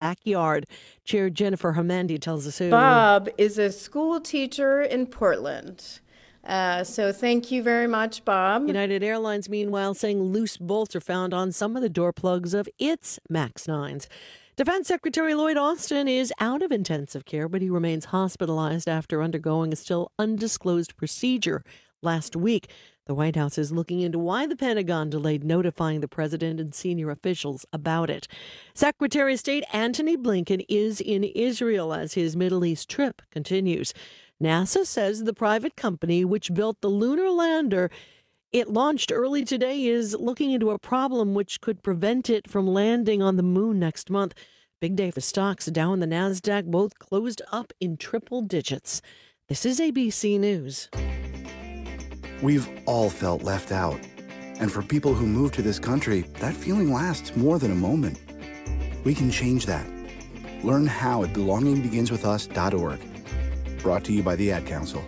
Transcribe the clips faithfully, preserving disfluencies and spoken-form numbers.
backyard. Chair Jennifer Hamandi tells us who. Bob is a school teacher in Portland. Uh, so thank you very much, Bob. United Airlines, meanwhile, saying loose bolts are found on some of the door plugs of its MAX nines. Defense Secretary Lloyd Austin is out of intensive care, but he remains hospitalized after undergoing a still undisclosed procedure last week. The White House is looking into why the Pentagon delayed notifying the president and senior officials about it. Secretary of State Antony Blinken is in Israel as his Middle East trip continues. NASA says the private company which built the lunar lander it launched early today is looking into a problem which could prevent it from landing on the moon next month. Big day for stocks. Dow and the NASDAQ both closed up in triple digits. This is A B C News. We've all felt left out. And for people who move to this country, that feeling lasts more than a moment. We can change that. Learn how at belonging begins with us dot org. Brought to you by the Ad Council.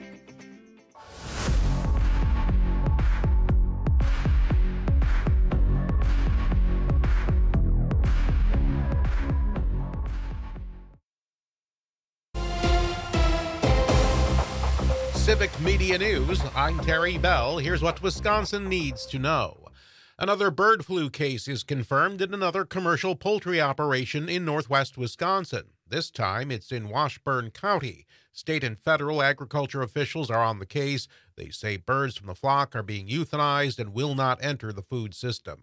Civic Media News, I'm Terry Bell. Here's what Wisconsin needs to know. Another bird flu case is confirmed in another commercial poultry operation in northwest Wisconsin. This time, it's in Washburn County. State and federal agriculture officials are on the case. They say birds from the flock are being euthanized and will not enter the food system.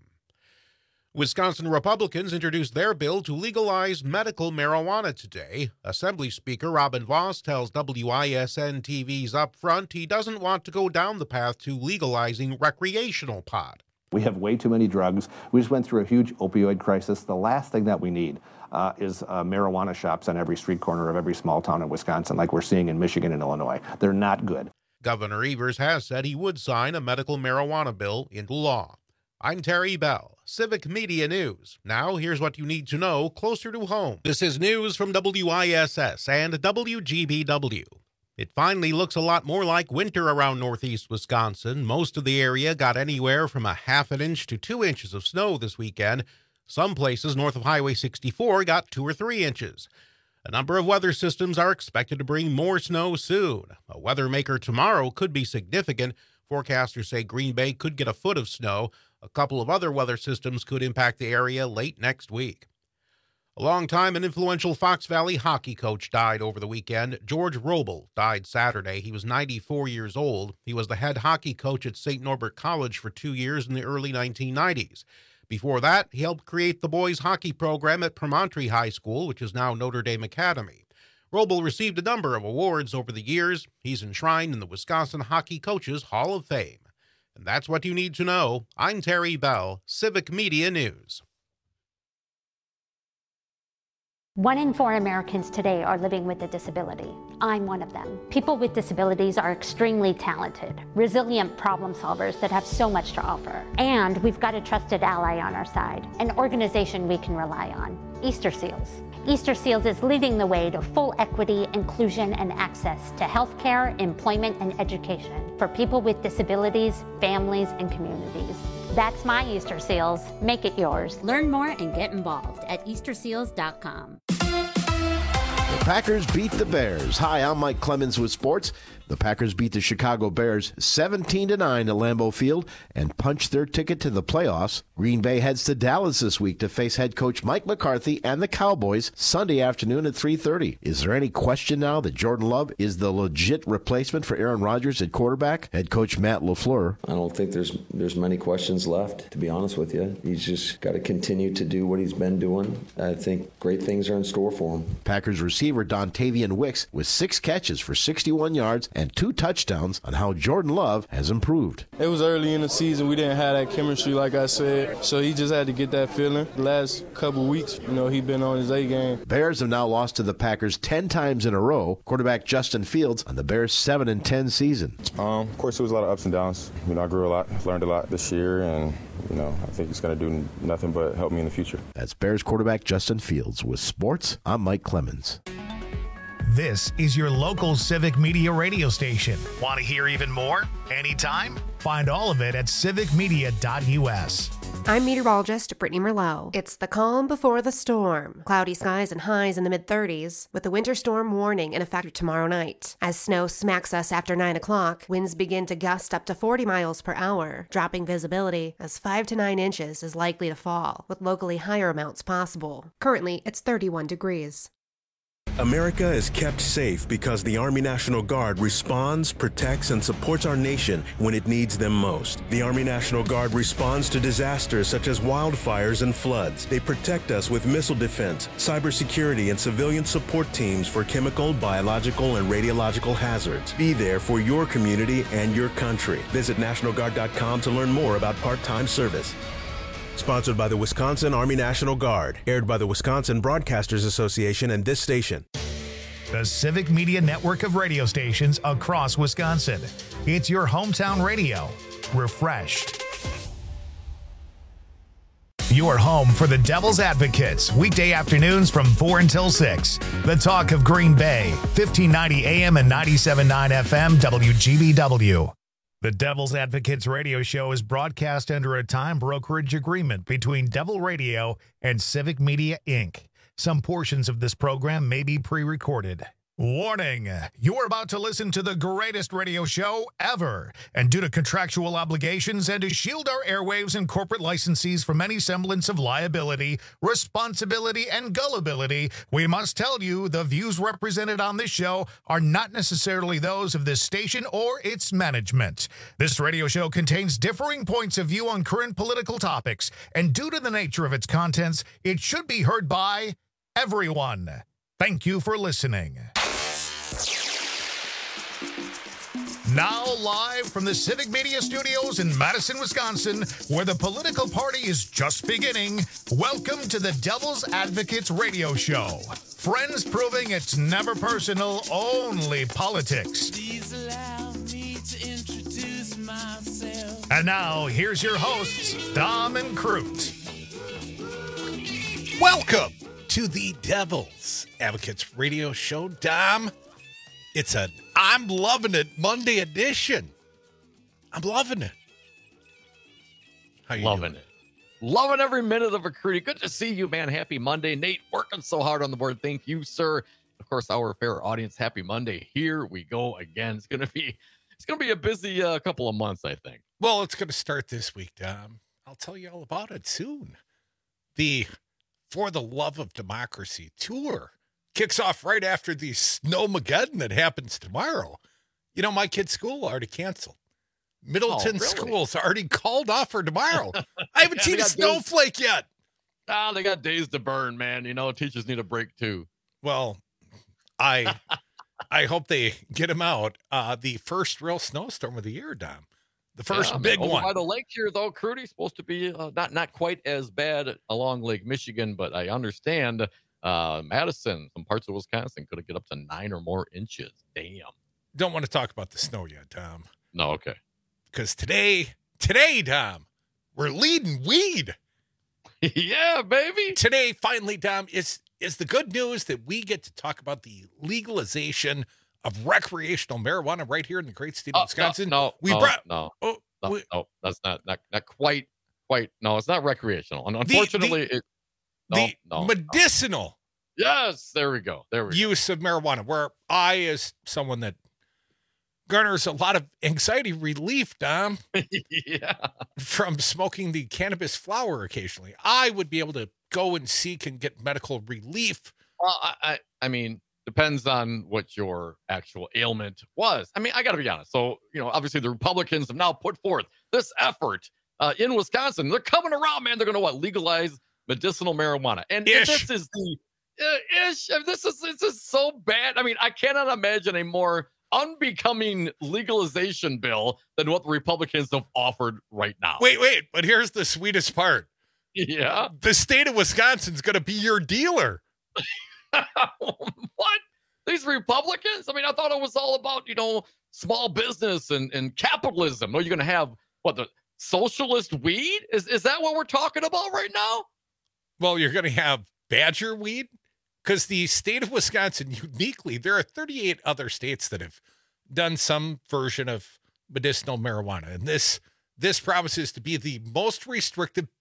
Wisconsin Republicans introduced their bill to legalize medical marijuana today. Assembly Speaker Robin Voss tells W I S N T V's Upfront he doesn't want to go down the path to legalizing recreational pot. We have way too many drugs. We just went through a huge opioid crisis. The last thing that we need uh, is uh, marijuana shops on every street corner of every small town in Wisconsin like we're seeing in Michigan and Illinois. They're not good. Governor Evers has said he would sign a medical marijuana bill into law. I'm Terry Bell, Civic Media News. Now, here's what you need to know closer to home. This is news from W I S S and W G B W. It finally looks a lot more like winter around northeast Wisconsin. Most of the area got anywhere from a half an inch to two inches of snow this weekend. Some places north of Highway sixty-four got two or three inches. A number of weather systems are expected to bring more snow soon. A weather maker tomorrow could be significant. Forecasters say Green Bay could get a foot of snow. A couple of other weather systems could impact the area late next week. A longtime and influential Fox Valley hockey coach died over the weekend. George Roble died Saturday. He was ninety-four years old. He was the head hockey coach at Saint Norbert College for two years in the early nineteen nineties. Before that, he helped create the boys hockey program at Promontory High School, which is now Notre Dame Academy. Roble received a number of awards over the years. He's enshrined in the Wisconsin Hockey Coaches Hall of Fame. And that's what you need to know. I'm Terry Bell, Civic Media News. One in four Americans today are living with a disability. I'm one of them. People with disabilities are extremely talented, resilient problem solvers that have so much to offer. And we've got a trusted ally on our side, an organization we can rely on, Easter Seals. Easter Seals is leading the way to full equity, inclusion, and access to healthcare, employment, and education for people with disabilities, families, and communities. That's my Easter Seals. Make it yours. Learn more and get involved at easter seals dot com. The Packers beat the Bears. Hi, I'm Mike Clemens with sports. The Packers beat the Chicago Bears seventeen to nine at Lambeau Field and punched their ticket to the playoffs. Green Bay heads to Dallas this week to face head coach Mike McCarthy and the Cowboys Sunday afternoon at three thirty. Is there any question now that Jordan Love is the legit replacement for Aaron Rodgers at quarterback? Head coach Matt LaFleur. I don't think there's there's many questions left, to be honest with you. He's just got to continue to do what he's been doing. I think great things are in store for him. Packers receiver Dontavian Wicks with six catches for sixty-one yards and two touchdowns on how Jordan Love has improved. It was early in the season. We didn't have that chemistry, like I said, so he just had to get that feeling. The last couple weeks, you know, he's been on his A game. Bears have now lost to the Packers ten times in a row. Quarterback Justin Fields on the Bears' seven and ten season. Um, of course, there was a lot of ups and downs. You know, I grew a lot, learned a lot this year, and you know, I think it's going to do nothing but help me in the future. That's Bears quarterback Justin Fields. With sports, I'm Mike Clemens. This is your local Civic Media radio station. Want to hear even more? Anytime? Find all of it at civic media dot U S. I'm meteorologist Brittany Merlot. It's the calm before the storm. Cloudy skies and highs in the mid thirties, with the winter storm warning in effect tomorrow night. As snow smacks us after nine o'clock, winds begin to gust up to forty miles per hour, dropping visibility as five to nine inches is likely to fall, with locally higher amounts possible. Currently, it's thirty-one degrees. America is kept safe because the Army National Guard responds, protects, and supports our nation when it needs them most. The Army National Guard responds to disasters such as wildfires and floods. They protect us with missile defense, cybersecurity, and civilian support teams for chemical, biological, and radiological hazards. Be there for your community and your country. Visit National Guard dot com to learn more about part-time service. Sponsored by the Wisconsin Army National Guard. Aired by the Wisconsin Broadcasters Association and this station. The Civic Media network of radio stations across Wisconsin. It's your hometown radio. Refreshed. Your home for the Devil's Advocates. Weekday afternoons from four until six. The talk of Green Bay. fifteen ninety A M and ninety-seven point nine F M W G B W. The Devil's Advocates radio show is broadcast under a time brokerage agreement between Devil Radio and Civic Media, Incorporated. Some portions of this program may be pre-recorded. Warning, you're about to listen to the greatest radio show ever. And due to contractual obligations and to shield our airwaves and corporate licensees from any semblance of liability, responsibility, and gullibility, we must tell you the views represented on this show are not necessarily those of this station or its management. This radio show contains differing points of view on current political topics, and due to the nature of its contents, it should be heard by everyone. Thank you for listening. Now live from the Civic Media Studios in Madison, Wisconsin, where the political party is just beginning, welcome to the Devil's Advocates radio show. Friends proving it's never personal, only politics. Please allow me to introduce myself. And now, here's your hosts, Dom and Crute. Welcome to the Devil's Advocates radio show, Dom. It's a I'm loving it Monday edition. I'm loving it. How you loving doing? it. Loving every minute of it. Good to see you, man. Happy Monday. Nate, working so hard on the board. Thank you, sir. Of course, our fair audience, happy Monday. Here we go again. It's gonna be it's gonna be a busy uh, couple of months, I think. Well, it's gonna start this week, Dom. I'll tell you all about it soon. The For the Love of Democracy tour kicks off right after the Snowmageddon that happens tomorrow. You know, my kid's school already canceled. Middleton oh, really? School's already called off for tomorrow. I haven't yeah, seen a snowflake days. yet. Ah, they got days to burn, man. You know, teachers need a break too. Well, I I hope they get them out. Uh, the first real snowstorm of the year, Dom. The first yeah, big over one. By the lake here, though, Crudy's supposed to be uh, not not quite as bad along Lake Michigan, but I understand. Uh, Madison, some parts of Wisconsin could get up to nine or more inches. Damn. Don't want to talk about the snow yet, Tom. No, okay. Because today, today, Tom, we're leading weed. Yeah, baby. Today, finally, Tom, is is the good news that we get to talk about the legalization of recreational marijuana right here in the great state of oh, Wisconsin. No, no, we no, brought, no, oh, no, we, no, that's not, not not quite, quite. No, it's not recreational. And unfortunately, the, the, it. No, the no, medicinal no. Yes, there we go. There we use go. of marijuana, where I, as someone that garners a lot of anxiety relief, Dom, yeah, from smoking the cannabis flower occasionally, I would be able to go and seek and get medical relief. Well, I, I, I mean, depends on what your actual ailment was. I mean, I got to be honest. So, you know, obviously the Republicans have now put forth this effort uh, in Wisconsin. They're coming around, man. They're going to what? Legalize medicinal marijuana. And ish. this is the uh, ish. This is this is so bad. I mean, I cannot imagine a more unbecoming legalization bill than what the Republicans have offered right now. Wait, wait, but here's the sweetest part. Yeah. The state of Wisconsin's going to be your dealer. What? These Republicans? I mean, I thought it was all about, you know, small business and, and capitalism. No, you're going to have, what, the socialist weed? Is, is that what we're talking about right now? Well, you're going to have badger weed, because the state of Wisconsin, uniquely, there are thirty-eight other states that have done some version of medicinal marijuana. And this, this promises to be the most restrictive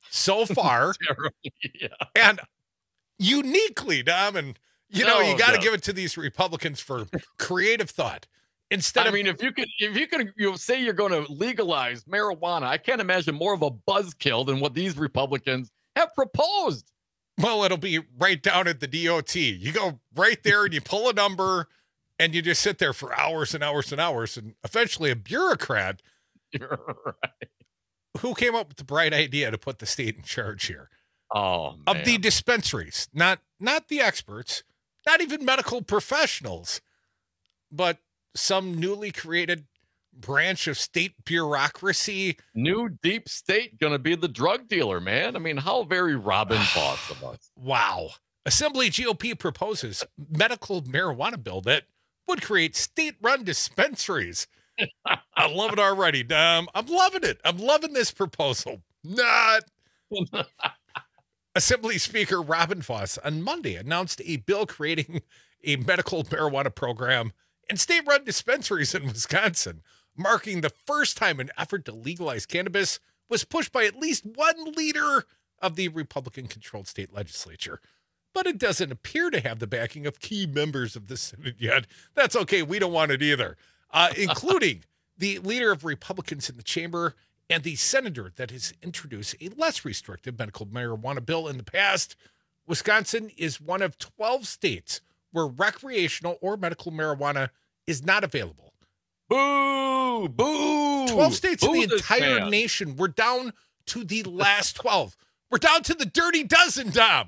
so far. yeah. And uniquely, Dom, and you know, No, you got to no. give it to these Republicans for creative thought. Instead I of mean, if you could, if you could, you know, say you're going to legalize marijuana, I can't imagine more of a buzzkill than what these Republicans have proposed. Well, it'll be right down at the D O T. You go right there and you pull a number and you just sit there for hours and hours and hours. And eventually a bureaucrat You're right. who came up with the bright idea to put the state in charge here Oh, man. of the dispensaries, not, not the experts, not even medical professionals, but some newly created branch of state bureaucracy. New deep state going to be the drug dealer, man. I mean, how very Robin Voss of us. Wow. Assembly G O P proposes medical marijuana bill that would create state-run dispensaries. I love it already, Dom. I'm loving it. I'm loving this proposal. Not. Assembly Speaker Robin Voss on Monday announced a bill creating a medical marijuana program and state-run dispensaries in Wisconsin, marking the first time an effort to legalize cannabis was pushed by at least one leader of the Republican-controlled state legislature. But it doesn't appear to have the backing of key members of the Senate yet. That's okay. We don't want it either, uh, including the leader of Republicans in the chamber and the senator that has introduced a less restrictive medical marijuana bill in the past. Wisconsin is one of twelve states where recreational or medical marijuana is not available. Boo! Boo! twelve states Boo in the this entire man. nation. We're down to the last twelve. We're down to the dirty dozen, Dom.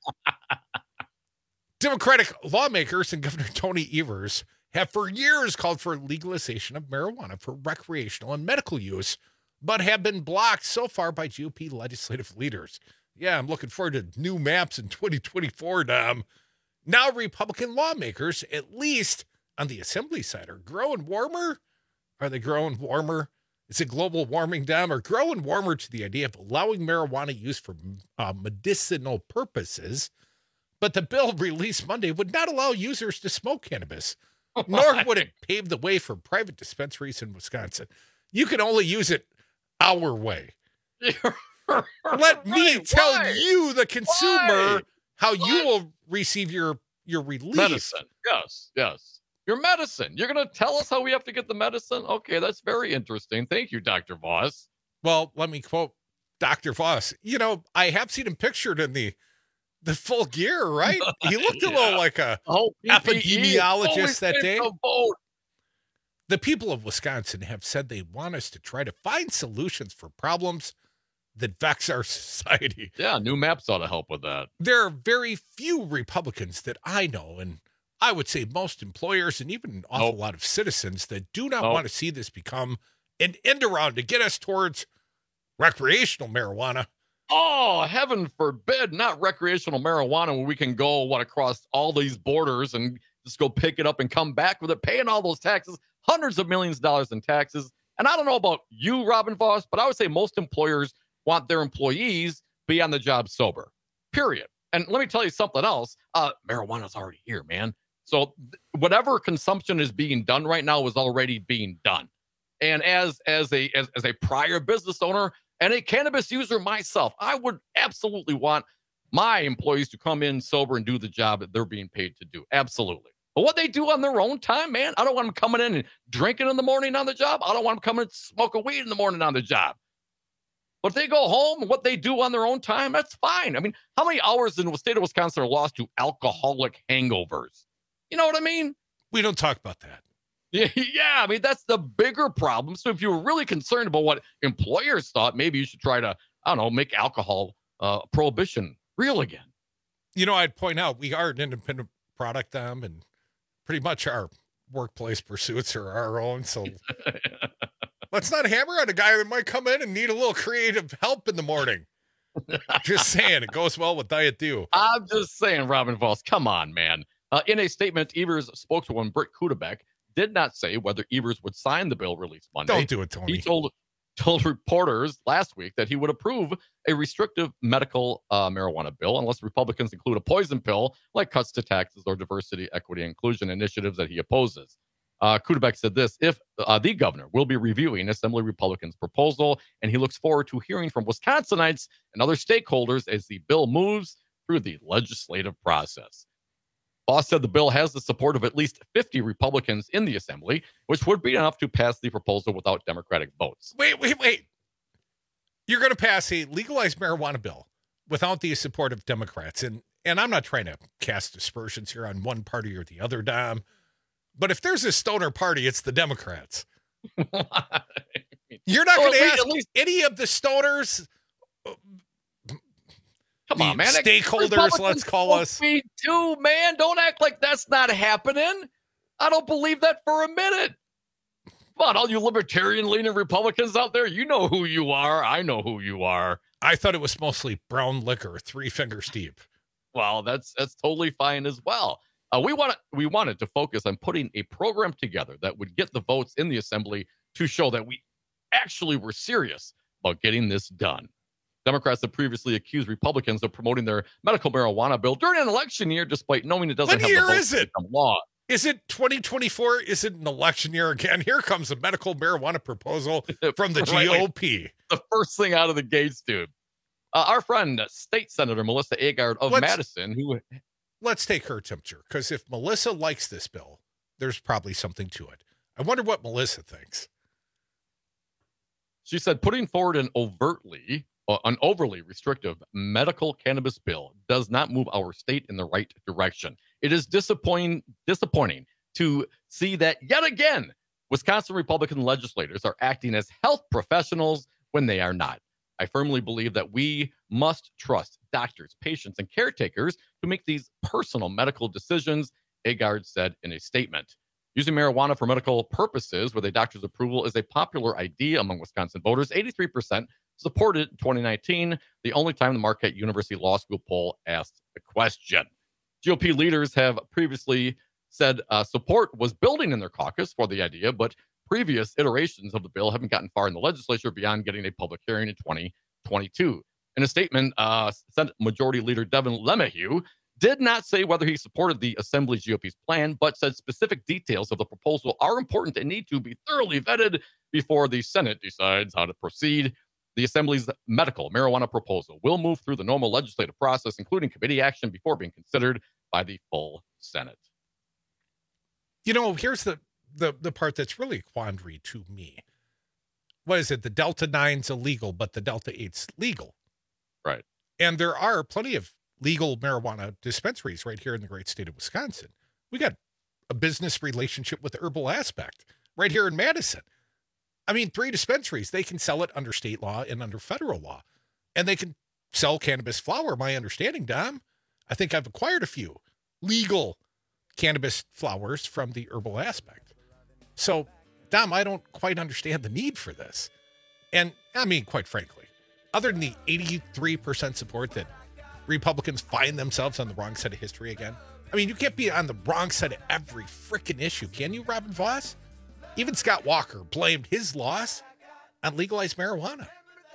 Democratic lawmakers and Governor Tony Evers have for years called for legalization of marijuana for recreational and medical use, but have been blocked so far by G O P legislative leaders. Yeah, I'm looking forward to new maps in twenty twenty-four, Dom. Now Republican lawmakers, at least on the assembly side, are growing warmer. Are they growing warmer? Is it global warming, Dom? Or growing warmer to the idea of allowing marijuana use for uh, medicinal purposes? But the bill released Monday would not allow users to smoke cannabis, nor would it pave the way for private dispensaries in Wisconsin. You can only use it our way. Let me Right, tell why? you, the consumer, Why? how you will receive your, your relief. Medicine. Yes, yes. Your medicine. You're going to tell us how we have to get the medicine? Okay, that's very interesting. Thank you, Doctor Voss. Well, let me quote Doctor Voss. You know, I have seen him pictured in the the full gear, right? He looked a Yeah. little like a Oh, epidemiologist that day. Vote. The people of Wisconsin have said they want us to try to find solutions for problems that vex our society. Yeah, new maps ought to help with that. There are very few Republicans that I know, and I would say most employers and even an awful Nope. lot of citizens that do not Nope. want to see this become an end around to get us towards recreational marijuana. Oh, heaven forbid, not recreational marijuana where we can go, what, across all these borders and just go pick it up and come back with it, paying all those taxes, hundreds of millions of dollars in taxes. And I don't know about you, Robin Voss, but I would say most employers want their employees be on the job sober, period. And let me tell you something else. Uh, marijuana's already here, man. So th- whatever consumption is being done right now is already being done. And as as a as, as a prior business owner and a cannabis user myself, I would absolutely want my employees to come in sober and do the job that they're being paid to do. Absolutely. But what they do on their own time, man, I don't want them coming in and drinking in the morning on the job. I don't want them coming and smoking weed in the morning on the job. But if they go home and what they do on their own time, that's fine. I mean, how many hours in the state of Wisconsin are lost to alcoholic hangovers? You know what I mean? We don't talk about that. Yeah, yeah, I mean, that's the bigger problem. So if you were really concerned about what employers thought, maybe you should try to, I don't know, make alcohol uh, prohibition real again. You know, I'd point out we are an independent product, um, and pretty much our workplace pursuits are our own. So let's not hammer on a guy that might come in and need a little creative help in the morning. Just saying, it goes well with Diet Dew. I'm just saying, Robin Voss, come on, man. Uh, in a statement, Evers' spokeswoman, Britt Kudebeck, did not say whether Evers would sign the bill released Monday. Don't do it, Tony. He told told reporters last week that he would approve a restrictive medical uh, marijuana bill unless Republicans include a poison pill like cuts to taxes or diversity, equity, and inclusion initiatives that he opposes. Uh, Kudebeck said this, if uh, the governor will be reviewing Assembly Republicans' proposal, and he looks forward to hearing from Wisconsinites and other stakeholders as the bill moves through the legislative process. Voss said the bill has the support of at least fifty Republicans in the Assembly, which would be enough to pass the proposal without Democratic votes. Wait, wait, wait. You're going to pass a legalized marijuana bill without the support of Democrats. And, and I'm not trying to cast aspersions here on one party or the other, Dom. But if there's a stoner party, it's the Democrats. You're not Well, going to at ask least- at least- any of the stoners, Come the on, man. stakeholders, Republicans let's call smoke us. weed too, man. Don't act like that's not happening. I don't believe that for a minute. Come on, all you libertarian-leaning Republicans out there, you know who you are. I know who you are. I thought it was mostly brown liquor, three fingers deep. Well, that's that's totally fine as well. Uh, we want we wanted to focus on putting a program together that would get the votes in the Assembly to show that we actually were serious about getting this done. Democrats have previously accused Republicans of promoting their medical marijuana bill during an election year, despite knowing it doesn't What have year the votes is to it? become law. Is it twenty twenty-four? Is it an election year again? Here comes a medical marijuana proposal from the Right, G O P. The first thing out of the gates, dude. Uh, our friend, uh, State Senator Melissa Agard of Let's- Madison, who Let's take her temperature, because if Melissa likes this bill, there's probably something to it. I wonder what Melissa thinks. she said putting forward an overtly, uh, an overly restrictive medical cannabis bill does not move our state in the right direction. It is disappointing, disappointing to see that yet again, Wisconsin Republican legislators are acting as health professionals when they are not. I firmly believe that we must trust doctors, patients, and caretakers to make these personal medical decisions, Agard said in a statement. Using marijuana for medical purposes with a doctor's approval is a popular idea among Wisconsin voters. eighty-three percent supported in twenty nineteen, the only time the Marquette University Law School poll asked the question. G O P leaders have previously said uh, support was building in their caucus for the idea, but previous iterations of the bill haven't gotten far in the legislature beyond getting a public hearing in twenty twenty-two. In a statement, uh, Senate Majority Leader Devin LeMahieu did not say whether he supported the Assembly G O P's plan, but said specific details of the proposal are important and need to be thoroughly vetted before the Senate decides how to proceed. The Assembly's medical marijuana proposal will move through the normal legislative process, including committee action, before being considered by the full Senate. You know, here's the, the, the part that's really a quandary to me. What is it? The Delta nine's illegal, but the Delta eight's legal. Right. And there are plenty of legal marijuana dispensaries right here in the great state of Wisconsin. We got a business relationship with Herbal Aspect right here in Madison. I mean, three dispensaries, they can sell it under state law and under federal law. And they can sell cannabis flower, my understanding, Dom. I think I've acquired a few legal cannabis flowers from the Herbal Aspect. So, Dom, I don't quite understand the need for this. And I mean, quite frankly, other than the eighty-three percent support that Republicans find themselves on the wrong side of history again. I mean, you can't be on the wrong side of every freaking issue, can you, Robin Voss? Even Scott Walker blamed his loss on legalized marijuana.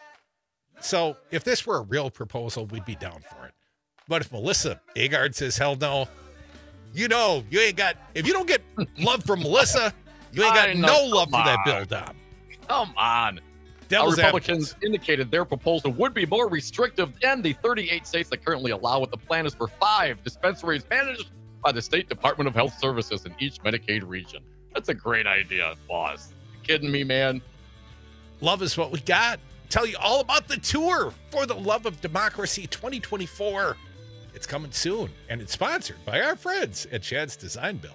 So if this were a real proposal, we'd be down for it. But if Melissa Agard says, hell no, you know, you ain't got, if you don't get love from Melissa, you ain't got I know, no love come for that on. bill, Dom. Come on. Devil's Our Republicans indicated their proposal would be more restrictive than the thirty-eight states that currently allow it. The plan is for five dispensaries managed by the State Department of Health Services in each Medicaid region. That's a great idea, boss. You kidding me, man? Love is what we got. Tell you all about the tour for the Love of Democracy twenty twenty-four. It's coming soon, and it's sponsored by our friends at Chad's Design Build.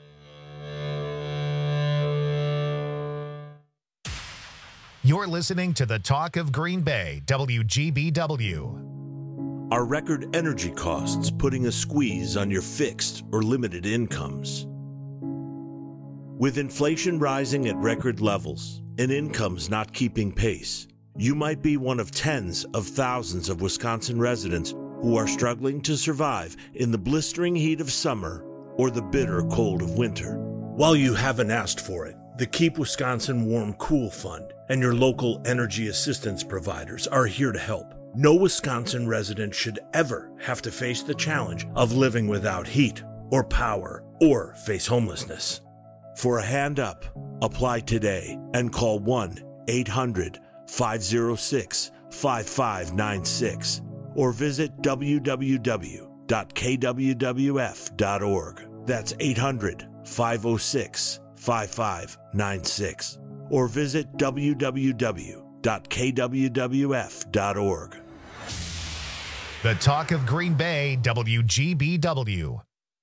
You're listening to the Talk of Green Bay, W G B W. Are record energy costs putting a squeeze on your fixed or limited incomes? With inflation rising at record levels and incomes not keeping pace, you might be one of tens of thousands of Wisconsin residents who are struggling to survive in the blistering heat of summer or the bitter cold of winter. While you haven't asked for it, the Keep Wisconsin Warm Cool Fund and your local energy assistance providers are here to help. No Wisconsin resident should ever have to face the challenge of living without heat or power or face homelessness. For a hand up, apply today and call one eight hundred five oh six five five nine six or visit w w w dot k w w f dot org. That's eight hundred five oh six five five nine six or visit w w w dot k w w f dot org. The Talk of Green Bay, W G B W.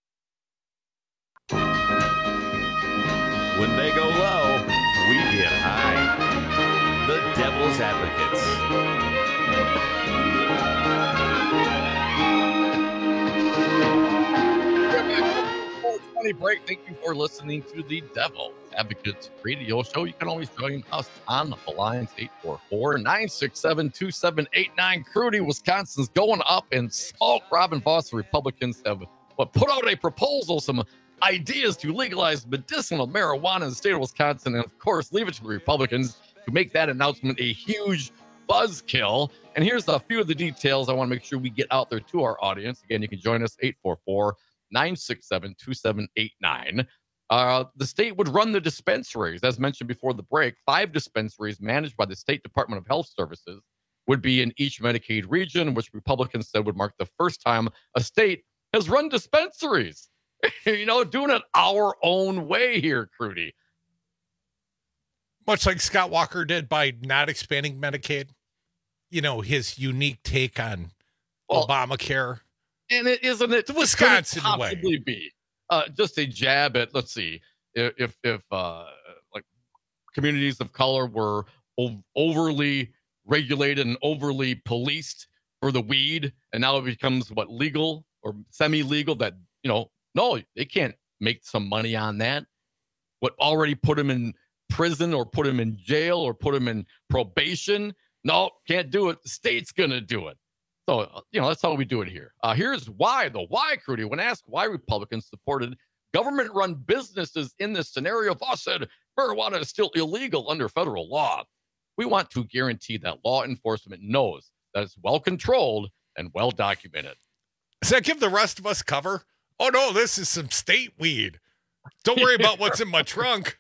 When they go low, we get high. The Devil's Advocates. four twenty break. Thank you for listening to the Devil's Advocates radio show. You can always join us on the lines eight four four, nine six seven, two seven eight nine. Crudy, Wisconsin's going up in smoke. Robin Vos, the Republicans have what, put out a proposal, some ideas to legalize medicinal marijuana in the state of Wisconsin, and of course, leave it to the Republicans to make that announcement a huge buzzkill. And here's a few of the details I want to make sure we get out there to our audience. Again, you can join us eight four four, nine six seven, two seven eight nine. Uh, the state would run the dispensaries. As mentioned before the break, five dispensaries managed by the State Department of Health Services would be in each Medicaid region, which Republicans said would mark the first time a state has run dispensaries. You know, doing it our own way here, Crudy. Much like Scott Walker did by not expanding Medicaid. You know, his unique take on well, Obamacare. And it isn't it the Wisconsin could it possibly way. Be uh, just a jab at, let's see, if if uh, like communities of color were ov- overly regulated and overly policed for the weed, and now it becomes what legal or semi-legal that, you know, no, they can't make some money on that. What already put them in prison or put them in jail or put them in probation? No, can't do it. The state's going to do it. So, you know, that's how we do it here. Uh, here's why, the why, Crudy. When asked why Republicans supported government-run businesses in this scenario, Voss said marijuana is still illegal under federal law. We want to guarantee that law enforcement knows that it's well-controlled and well-documented. Does that give the rest of us cover? Oh, no, this is some state weed. Don't worry about what's in my trunk.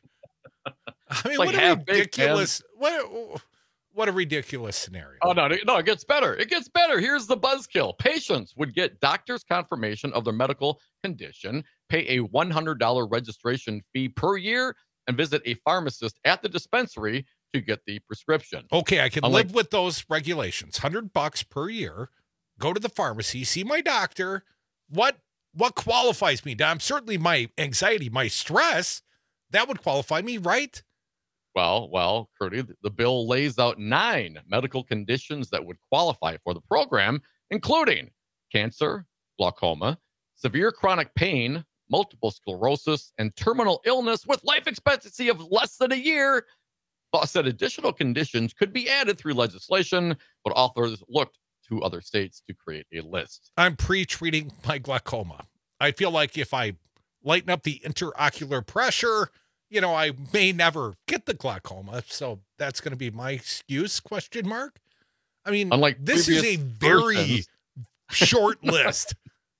I mean, like what a ridiculous, what, what a ridiculous scenario. Oh, no, no, it gets better. It gets better. Here's the buzzkill. Patients would get doctor's confirmation of their medical condition, pay a one hundred dollars registration fee per year, and visit a pharmacist at the dispensary to get the prescription. Okay, I can Unlike- live with those regulations. one hundred bucks per year, go to the pharmacy, see my doctor. What what qualifies me? Now, I'm certainly my anxiety, my stress, that would qualify me, right? Well, well, Crudy, the bill lays out nine medical conditions that would qualify for the program, including cancer, glaucoma, severe chronic pain, multiple sclerosis, and terminal illness with life expectancy of less than a year. Voss said additional conditions could be added through legislation, but authors looked to other states to create a list. I'm pre-treating my glaucoma. I feel like if I lighten up the interocular pressure, you know, I may never get the glaucoma. So that's going to be my excuse, question mark. I mean, Unlike this is a very versions. short list.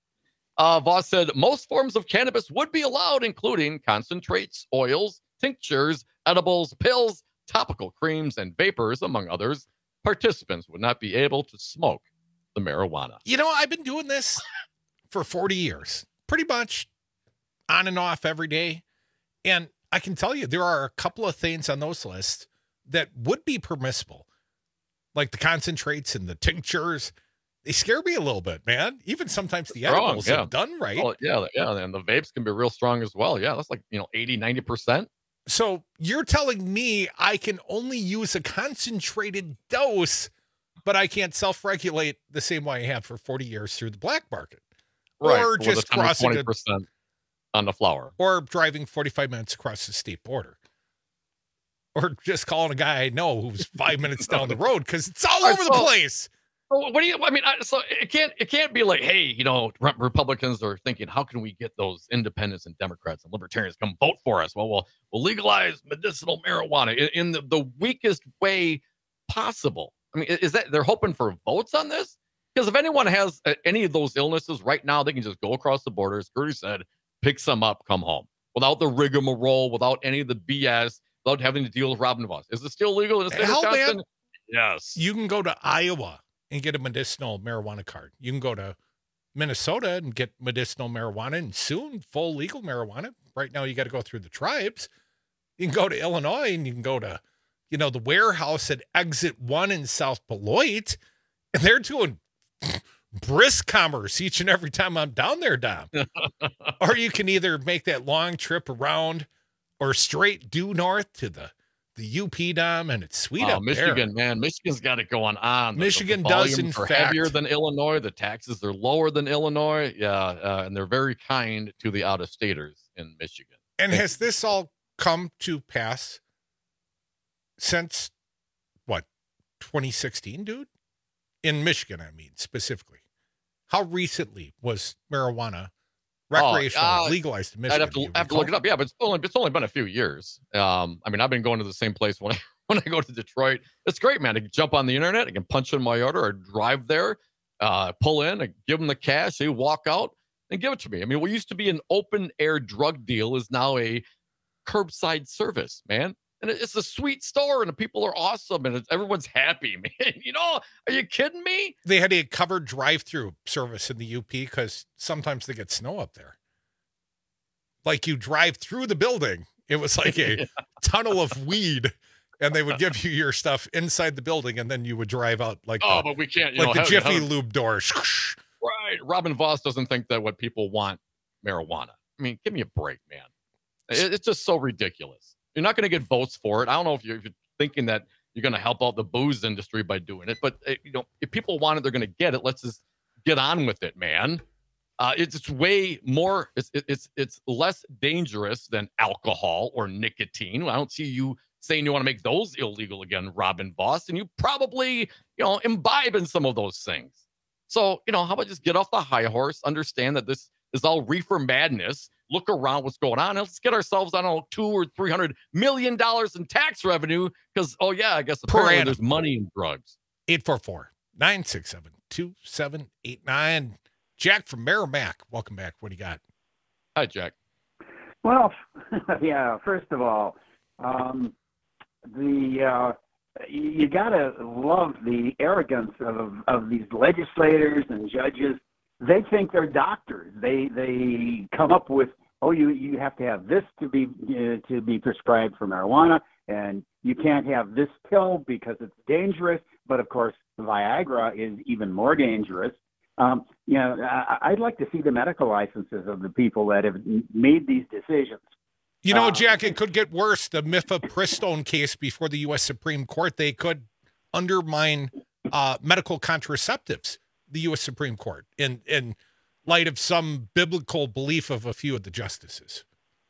Uh, Voss said most forms of cannabis would be allowed, including concentrates, oils, tinctures, edibles, pills, topical creams, and vapors, among others. Participants would not be able to smoke the marijuana. You know, I've been doing this for forty years, pretty much on and off every day. And I can tell you, there are a couple of things on those lists that would be permissible, like the concentrates and the tinctures. They scare me a little bit, man. Even sometimes the Strong, edibles, yeah. if done right. Oh, yeah, yeah, and the vapes can be real strong as well. Yeah, that's like, you know, eighty, ninety percent. So you're telling me I can only use a concentrated dose, but I can't self-regulate the same way I have for forty years through the black market. Right, Or with just a ten or crossing twenty a, percent on the flower. or driving forty-five minutes across the state border. Or just calling a guy I know who's five minutes down the road because it's all over the place. What do you? I mean, I, so it can't. It can't be like, hey, you know, Re- Republicans are thinking, how can we get those independents and Democrats and libertarians to come vote for us? Well, we'll we'll legalize medicinal marijuana in, in the, the weakest way possible. I mean, is that they're hoping for votes on this? Because if anyone has uh, any of those illnesses right now, they can just go across the border. As Crudy said, pick some up, come home. without the rigmarole, without any of the B S, without having to deal with Robin Voss. Is it still legal in the state Hell, of Wisconsin? man. Yes. You can go to Iowa and get a medicinal marijuana card. You can go to Minnesota and get medicinal marijuana, and soon full legal marijuana. Right now, you got to go through the tribes. You can go to Illinois, and you can go to, you know, the warehouse at Exit One in South Beloit, and they're doing brisk commerce each and every time I'm down there, Dom. Or you can either make that long trip around, or straight due north to the the U P, Dom, and it's sweet oh, up Michigan, there. man. Michigan's got it going on. The, Michigan the does, in volumes are fact. heavier than Illinois. The taxes are lower than Illinois. Yeah, uh, and they're very kind to the out-of-staters in Michigan. And has this all come to pass since, what, twenty sixteen, dude? In Michigan, I mean, specifically. How recently was marijuana recreational oh, uh, legalized in Michigan? I'd have to, have to look it up. Yeah, but it's only it's only been a few years. Um, I mean, I've been going to the same place when I when I go to Detroit. It's great, man. I can jump on the internet. I can punch in my order or drive there, uh, pull in, I give them the cash, they walk out and give it to me. I mean, what used to be an open air drug deal is now a curbside service, man. And it's a sweet store, and the people are awesome, and it's, everyone's happy, man. You know, are you kidding me? They had a covered drive-through service in the U P because sometimes they get snow up there. Like you drive through the building, it was like a yeah. tunnel of weed, and they would give you your stuff inside the building, and then you would drive out like oh, the, but we can't, you like know, the how, Jiffy how, Lube door. Right. Robin Voss doesn't think that what people want marijuana. I mean, give me a break, man. It, it's just so ridiculous. You're not going to get votes for it. I don't know if you're, if you're thinking that you're going to help out the booze industry by doing it, but uh, you know, if people want it, they're going to get it. Let's just get on with it, man. Uh, it's, it's way more. It's it's it's less dangerous than alcohol or nicotine. I don't see you saying you want to make those illegal again, Robin Voss, and you probably you know imbibe in some of those things. So you know, how about just get off the high horse, understand that this is all reefer madness. Look around what's going on. And let's get ourselves, I don't know, two or three hundred million dollars in tax revenue because, oh, yeah, I guess apparently there's money in drugs. eight four four, nine six seven, two seven eight nine. Jack from Merrimack. Welcome back. What do you got? Hi, Jack. Well, yeah, first of all, um, the uh, you got to love the arrogance of, of these legislators and judges. They think they're doctors. They they come up with, oh, you, you have to have this to be uh, to be prescribed for marijuana, and you can't have this pill because it's dangerous. But of course, Viagra is even more dangerous. Um, you know, I, I'd like to see the medical licenses of the people that have made these decisions. You know, uh, Jack, it could get worse. The mifepristone case before the U S Supreme Court, they could undermine uh, medical contraceptives. The U S Supreme Court in, in light of some biblical belief of a few of the justices.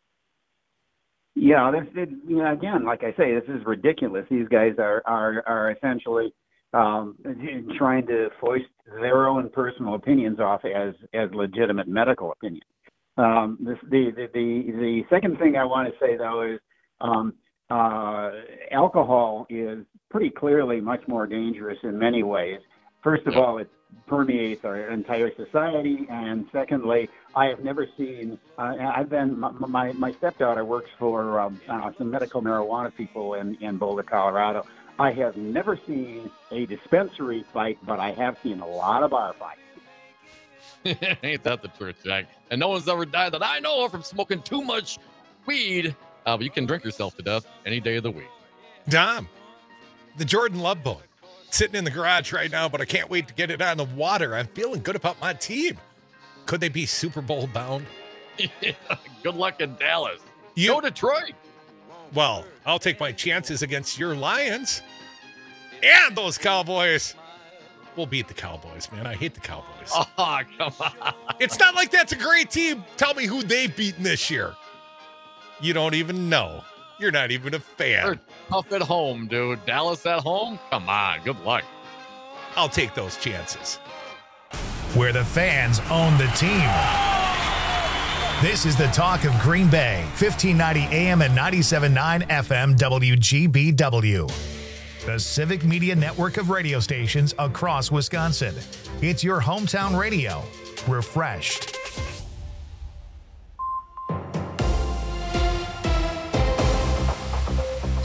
Yeah, this, it, you know, again, like I say, this is ridiculous. These guys are are, are essentially um, trying to foist their own personal opinions off as, as legitimate medical opinions. Um, this, the, the, the, the second thing I want to say, though, is um, uh, alcohol is pretty clearly much more dangerous in many ways. First of all, it permeates our entire society, and secondly, I have never seen. Uh, I've been my, my my stepdaughter works for um, uh, some medical marijuana people in in Boulder, Colorado. I have never seen a dispensary fight, but I have seen a lot of bar fights. Ain't that the truth, Jack? And no one's ever died that I know of from smoking too much weed. Uh, but you can drink yourself to death any day of the week. Dom, the Jordan Love boat. Sitting in the garage right now, but I can't wait to get it on the water. I'm feeling good about my team. Could they be Super Bowl bound? Yeah, good luck in Dallas. You, Go Detroit. Well, I'll take my chances against your Lions and those Cowboys. We'll beat the Cowboys, man. I hate the Cowboys. Oh, come on. It's not like that's a great team. Tell me who they've beaten this year. You don't even know. You're not even a fan. They're tough at home, dude. Dallas at home? Come on. Good luck. I'll take those chances. Where the fans own the team. This is the talk of Green Bay, fifteen ninety A M and ninety-seven point nine F M W G B W. The Civic Media network of radio stations across Wisconsin. It's your hometown radio. Refreshed.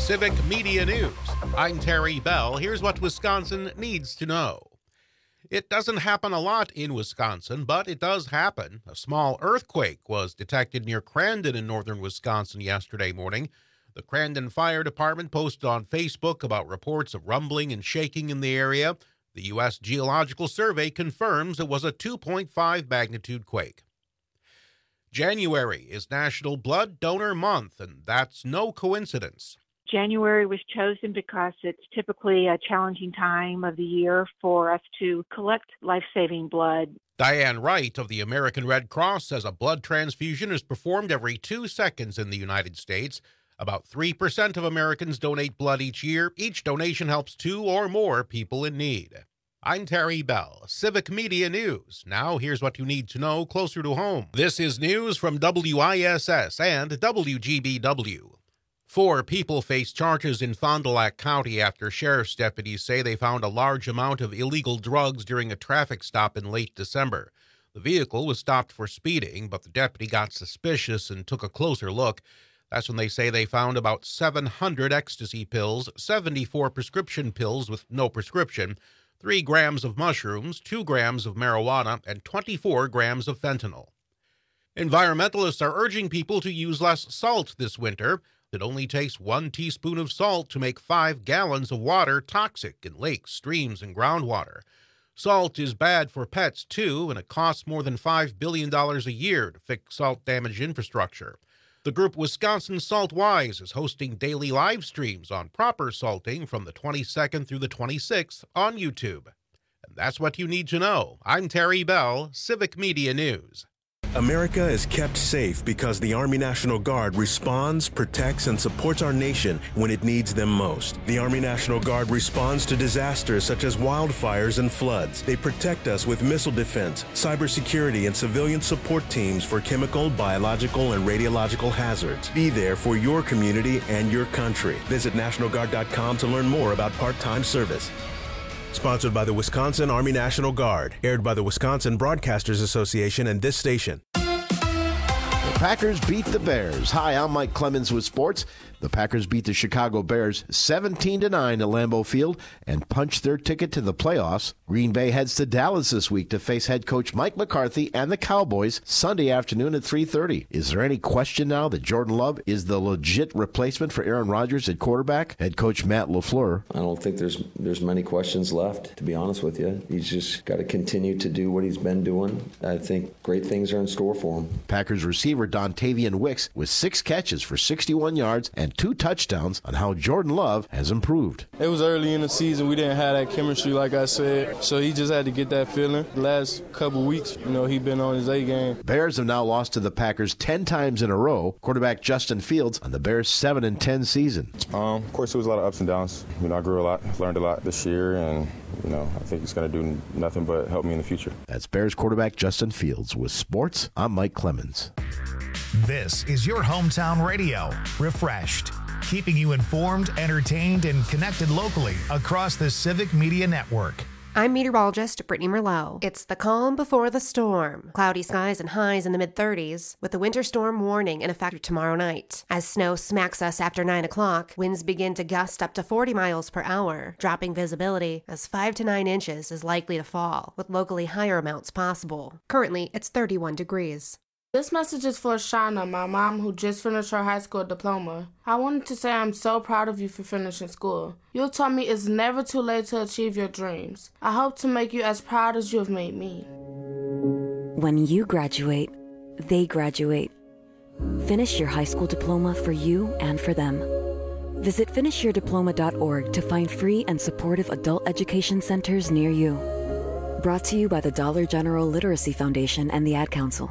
Civic Media News. I'm Terry Bell. Here's what Wisconsin needs to know. It doesn't happen a lot in Wisconsin, but it does happen. A small earthquake was detected near Crandon in northern Wisconsin yesterday morning. The Crandon Fire Department posted on Facebook about reports of rumbling and shaking in the area. The U S Geological Survey confirms it was a two point five magnitude quake. January is National Blood Donor Month, and that's no coincidence. January was chosen because it's typically a challenging time of the year for us to collect life-saving blood. Diane Wright of the American Red Cross says a blood transfusion is performed every two seconds in the United States. About three percent of Americans donate blood each year. Each donation helps two or more people in need. I'm Terry Bell, Civic Media News. Now here's what you need to know closer to home. This is news from W I S S and W G B W. Four people face charges in Fond du Lac County after sheriff's deputies say they found a large amount of illegal drugs during a traffic stop in late December. The vehicle was stopped for speeding, but the deputy got suspicious and took a closer look. That's when they say they found about seven hundred ecstasy pills, seventy-four prescription pills with no prescription, three grams of mushrooms, two grams of marijuana, and twenty-four grams of fentanyl. Environmentalists are urging people to use less salt this winter. It only takes one teaspoon of salt to make five gallons of water toxic in lakes, streams, and groundwater. Salt is bad for pets, too, and it costs more than five billion dollars a year to fix salt-damaged infrastructure. The group Wisconsin Saltwise is hosting daily live streams on proper salting from the twenty-second through the twenty-sixth on YouTube. And that's what you need to know. I'm Terry Bell, Civic Media News. America is kept safe because the Army National Guard responds, protects, and supports our nation when it needs them most. The Army National Guard responds to disasters such as wildfires and floods. They protect us with missile defense, cybersecurity, and civilian support teams for chemical, biological, and radiological hazards. Be there for your community and your country. Visit National Guard dot com to learn more about part-time service. Sponsored by the Wisconsin Army National Guard. Aired by the Wisconsin Broadcasters Association and this station. The Packers beat the Bears. Hi, I'm Mike Clemens with sports. The Packers beat the Chicago Bears seventeen to nine at Lambeau Field and punched their ticket to the playoffs. Green Bay heads to Dallas this week to face head coach Mike McCarthy and the Cowboys Sunday afternoon at three thirty. Is there any question now that Jordan Love is the legit replacement for Aaron Rodgers at quarterback? Head coach Matt LaFleur. I don't think there's there's many questions left, to be honest with you. He's just got to continue to do what he's been doing. I think great things are in store for him. Packers receiver Dontavian Wicks with six catches for sixty-one yards and two touchdowns on how Jordan Love has improved. It was early in the season. We didn't have that chemistry, like I said, so he just had to get that feeling. The last couple weeks, you know, he been on his A game. Bears have now lost to the Packers ten times in a row. Quarterback Justin Fields on the Bears' seven and ten season. Um, of course, it was a lot of ups and downs. You know, I grew a lot, learned a lot this year, and you know, I think he's going to do nothing but help me in the future. That's Bears quarterback Justin Fields. With sports, I'm Mike Clemens. This is your hometown radio, Refreshed, keeping you informed, entertained, and connected locally across the Civic Media Network. I'm meteorologist Brittany Merlot. It's the calm before the storm. Cloudy skies and highs in the mid thirties, with the winter storm warning in effect tomorrow night. As snow smacks us after nine o'clock, winds begin to gust up to forty miles per hour, dropping visibility as five to nine inches is likely to fall, with locally higher amounts possible. Currently, it's thirty-one degrees. This message is for Shauna, my mom, who just finished her high school diploma. I wanted to say I'm so proud of you for finishing school. You taught me it's never too late to achieve your dreams. I hope to make you as proud as you have made me. When you graduate, they graduate. Finish your high school diploma for you and for them. Visit finish your diploma dot org to find free and supportive adult education centers near you. Brought to you by the Dollar General Literacy Foundation and the Ad Council.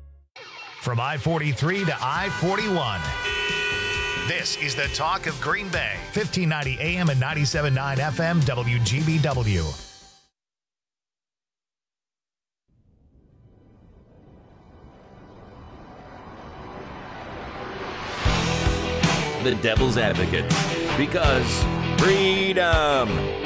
From I forty-three to I forty-one, this is the talk of Green Bay. fifteen ninety A M and ninety-seven point nine F M W G B W. The Devil's Advocate, because freedom.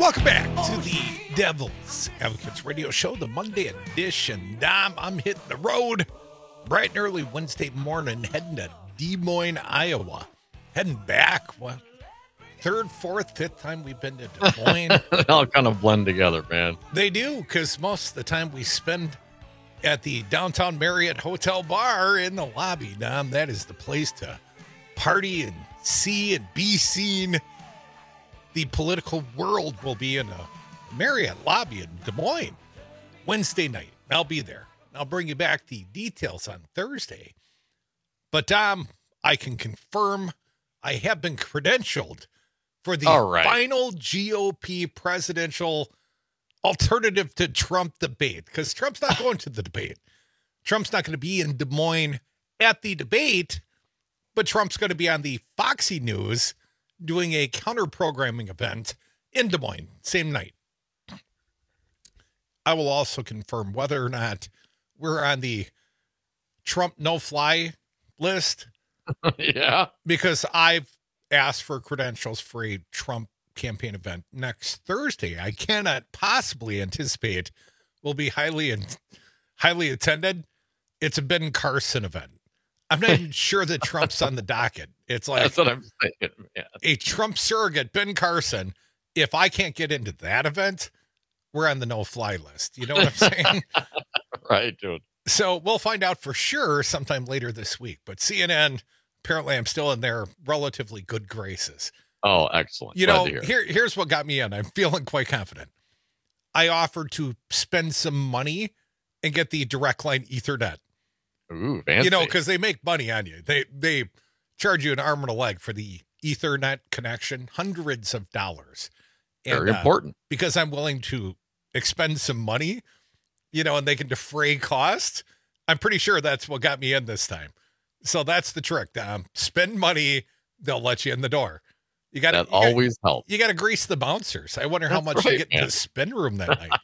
Welcome back to the Devil's Advocates Radio Show, the Monday edition. Dom, I'm hitting the road bright and early Wednesday morning, heading to Des Moines, Iowa. Heading back, what, third, fourth, fifth time we've been to Des Moines. They all kind of blend together, man. They do, because most of the time we spend at the downtown Marriott Hotel Bar in the lobby, Dom. That is the place to party and see and be seen. The political world will be in a Marriott lobby in Des Moines Wednesday night. I'll be there. I'll bring you back the details on Thursday. But, Dom, I can confirm I have been credentialed for the All right. final G O P presidential alternative to Trump debate, because Trump's not going to the debate. Trump's not going to be in Des Moines at the debate, but Trump's going to be on the Foxy News doing a counter-programming event in Des Moines, same night. I will also confirm whether or not we're on the Trump no-fly list. Yeah. Because I've asked for credentials for a Trump campaign event next Thursday. I cannot possibly anticipate will be highly highly attended. It's a Ben Carson event. I'm not even sure that Trump's on the docket. It's like That's what I'm saying. Yeah. a Trump surrogate, Ben Carson. If I can't get into that event, we're on the no-fly list. You know what I'm saying? Right, dude. So we'll find out for sure sometime later this week. But C N N, apparently I'm still in their relatively good graces. Oh, excellent. You Glad know, to hear. here, here's what got me in. I'm feeling quite confident. I offered to spend some money and get the direct line Ethernet. Ooh, fancy. You know, because they make money on you. They they charge you an arm and a leg for the Ethernet connection, hundreds of dollars. And, Very important. Uh, because I'm willing to expend some money, you know, and they can defray cost. I'm pretty sure that's what got me in this time. So that's the trick. Um, spend money, they'll let you in the door. You got That to always helps. You got to grease the bouncers. I wonder how That's much right, you get in man. the spin room that night.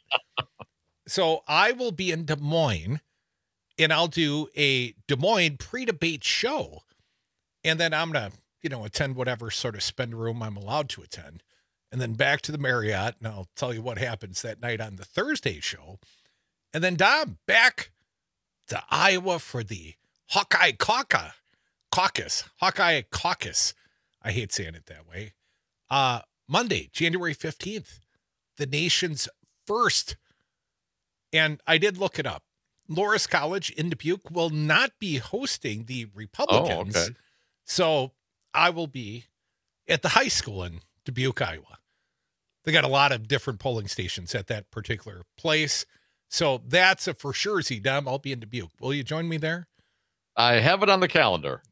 So I will be in Des Moines, and I'll do a Des Moines pre-debate show, and then I'm gonna, you know, attend whatever sort of spin room I'm allowed to attend, and then back to the Marriott, and I'll tell you what happens that night on the Thursday show, and then Dom back to Iowa for the Hawkeye Caucus, Caucus, Hawkeye Caucus. I hate saying it that way. Uh, Monday, January fifteenth, the nation's first. And I did look it up. Loras College in Dubuque will not be hosting the Republicans. Oh, okay. So I will be at the high school in Dubuque, Iowa. They got a lot of different polling stations at that particular place. So that's a for sure, Z Dom. I'll be in Dubuque. Will you join me there? I have it on the calendar.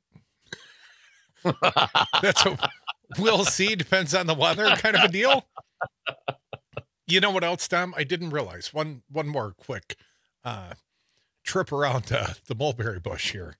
That's a we'll see. Depends on the weather kind of a deal. You know what else, Dom? I didn't realize one one more quick uh, trip around uh, the mulberry bush here.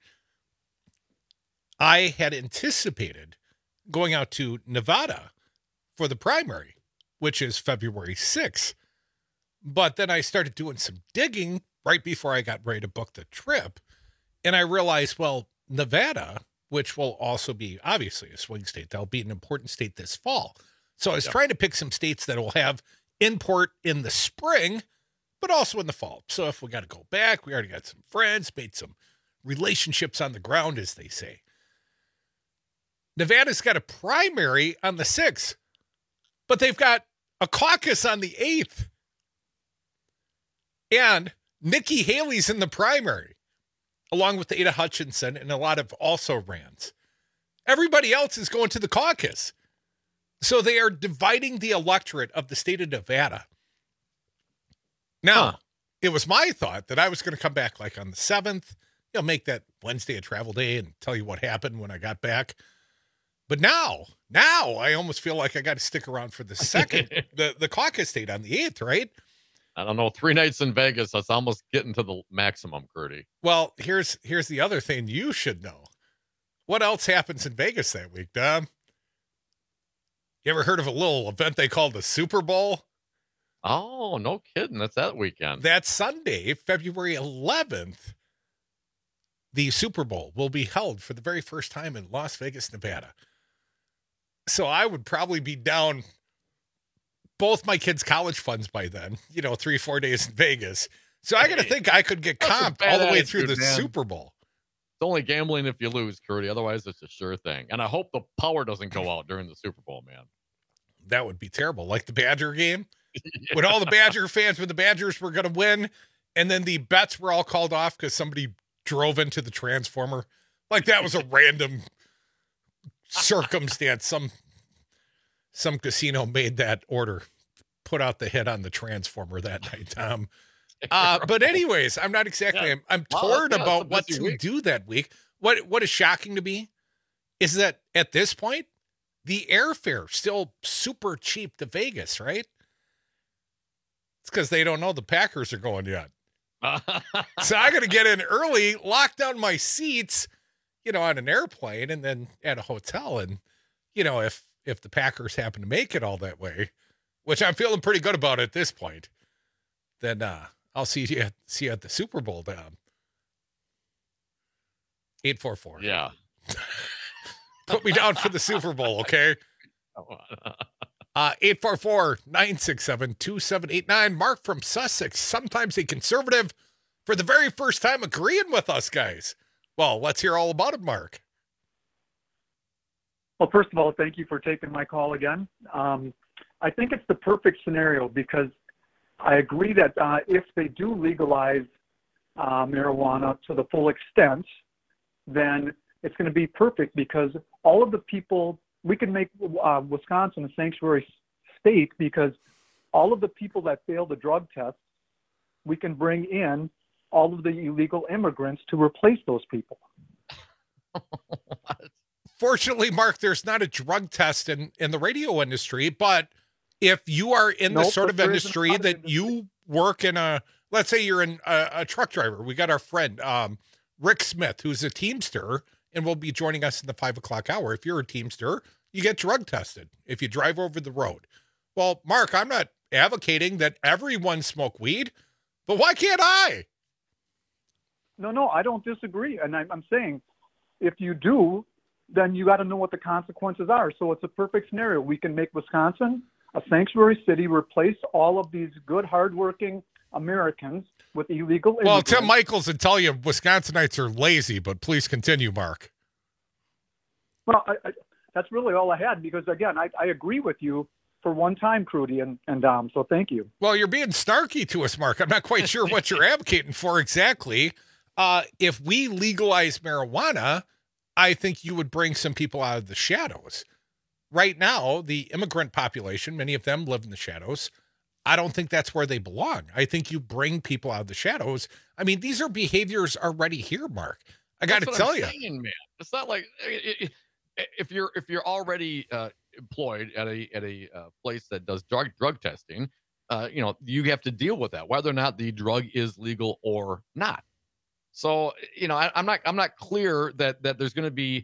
I had anticipated going out to Nevada for the primary, which is February sixth. But then I started doing some digging right before I got ready to book the trip. And I realized, well, Nevada, which will also be obviously a swing state, that'll be an important state this fall. So I was Yep. trying to pick some states that will have import in the spring, but also in the fall. So if we got to go back, we already got some friends, made some relationships on the ground, as they say. Nevada's got a primary on the sixth, but they've got a caucus on the eighth. And Nikki Haley's in the primary, along with Ada Hutchinson and a lot of also-rans. Everybody else is going to the caucus. So they are dividing the electorate of the state of Nevada. Now, Huh. it was my thought that I was going to come back like on the seventh, you know, make that Wednesday a travel day and tell you what happened when I got back. But now, now I almost feel like I got to stick around for the second, the, the caucus date on the eighth, right? I don't know. Three nights in Vegas. That's almost getting to the maximum, Curdy. Well, here's here's the other thing you should know. What else happens in Vegas that week, Dom? You ever heard of a little event they call the Super Bowl? Oh, no kidding. That's that weekend. That Sunday, February eleventh, the Super Bowl will be held for the very first time in Las Vegas, Nevada. So I would probably be down both my kids' college funds by then, you know, three, four days in Vegas. So I got to think I could get comped all the way through the man. Super Bowl. It's only gambling if you lose, Curdy. Otherwise, it's a sure thing. And I hope the power doesn't go out during the Super Bowl, man. That would be terrible. Like the Badger game, yeah. When all the Badger fans, when the Badgers were going to win, and then the bets were all called off because somebody drove into the transformer. Like that was a random circumstance. Some some casino made that order, put out the hit on the transformer that night, Tom. Uh, but anyways, I'm not exactly. Yeah. I'm, I'm torn wow, about what to week. do that week. What What is shocking to me is that at this point, the airfare still super cheap to Vegas, right? It's because they don't know the Packers are going yet. So I got to get in early, lock down my seats, you know, on an airplane and then at a hotel. And, you know, if, if the Packers happen to make it all that way, which I'm feeling pretty good about at this point, then uh, I'll see you at, see you at the Super Bowl down. eight four four. Yeah. Put me down for the Super Bowl, okay? Uh, eight four four, nine six seven, two seven eight nine. Mark from Sussex, sometimes a conservative, for the very first time agreeing with us, guys. Well, let's hear all about it, Mark. Well, first of all, thank you for taking my call again. Um, I think it's the perfect scenario because I agree that uh, if they do legalize uh, marijuana to the full extent, then it's going to be perfect because all of the people, we can make uh, Wisconsin a sanctuary state because all of the people that fail the drug test, we can bring in all of the illegal immigrants to replace those people. Fortunately, Mark, there's not a drug test in, in the radio industry, but if you are in the nope, sort of industry that industry. you work in a, let's say you're in a, a truck driver. We got our friend, um, Rick Smith, who's a Teamster, and will be joining us in the five o'clock hour. If you're a Teamster, you get drug tested if you drive over the road. Well, Mark, I'm not advocating that everyone smoke weed, but why can't I? No, no, I don't disagree. And I'm, I'm saying if you do, then you got to know what the consequences are. So it's a perfect scenario. We can make Wisconsin a sanctuary city, replace all of these good, hardworking Americans with illegal immigrants. Well, Tim Michaels would tell you Wisconsinites are lazy, but please continue, Mark. Well, I, I, that's really all I had because, again, I, I agree with you for one time, Crudy, and, and um, so thank you. Well, you're being snarky to us, Mark. I'm not quite sure what you're advocating for exactly. Uh, if we legalize marijuana, I think you would bring some people out of the shadows. Right now, the immigrant population, many of them live in the shadows. I don't think that's where they belong. I think you bring people out of the shadows. I mean, these are behaviors already here, Mark. I got to tell I'm you, saying, man. It's not like it, it, if you're if you're already uh, employed at a at a uh, place that does drug drug testing, uh, you know, you have to deal with that, whether or not the drug is legal or not. So, you know, I, I'm not I'm not clear that that there's going to be.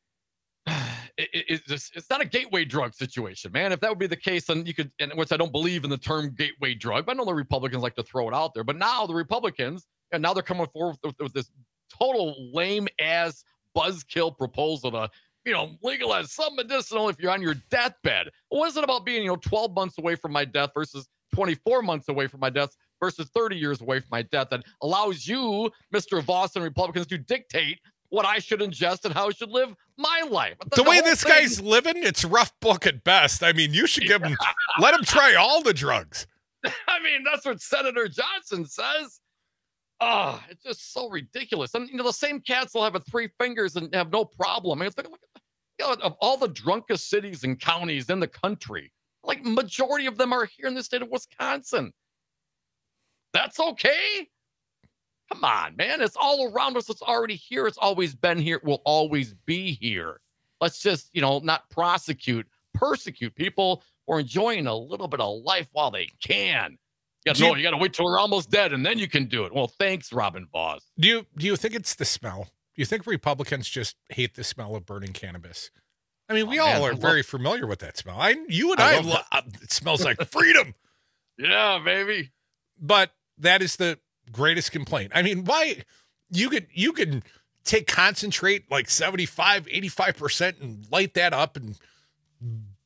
It, it, it's, just, it's not a gateway drug situation, man. If that would be the case, then you could, and which I don't believe in the term gateway drug, but I know the Republicans like to throw it out there. But now the Republicans, and now they're coming forward with, with this total lame ass buzzkill proposal to, you know, legalize some medicinal if you're on your deathbed. What is it about being, you know, twelve months away from my death versus twenty-four months away from my death versus thirty years away from my death that allows you, Mister Voss and Republicans, to dictate what I should ingest and how I should live my life. The, the way this thing, guy's living, it's rough book at best. I mean, you should give him, let him try all the drugs. I mean, that's what Senator Johnson says. Oh, it's just so ridiculous. And, you know, the same cats will have a three fingers and have no problem. I mean, it's like, look at the, you know, of all the drunkest cities and counties in the country, like majority of them are here in the state of Wisconsin. That's okay. Come on, man. It's all around us. It's already here. It's always been here. It will always be here. Let's just, you know, not prosecute, persecute people who are enjoying a little bit of life while they can. You gotta know, you, you got to wait till we're almost dead, and then you can do it. Well, thanks, Robin Voss. Do you do you think it's the smell? Do you think Republicans just hate the smell of burning cannabis? I mean, oh, we all man, are love, very familiar with that smell. I, you and I, I love lo- it smells like freedom. Yeah, baby. But that is the greatest complaint. I mean, why you could you can take concentrate like seventy-five, eighty-five percent and light that up and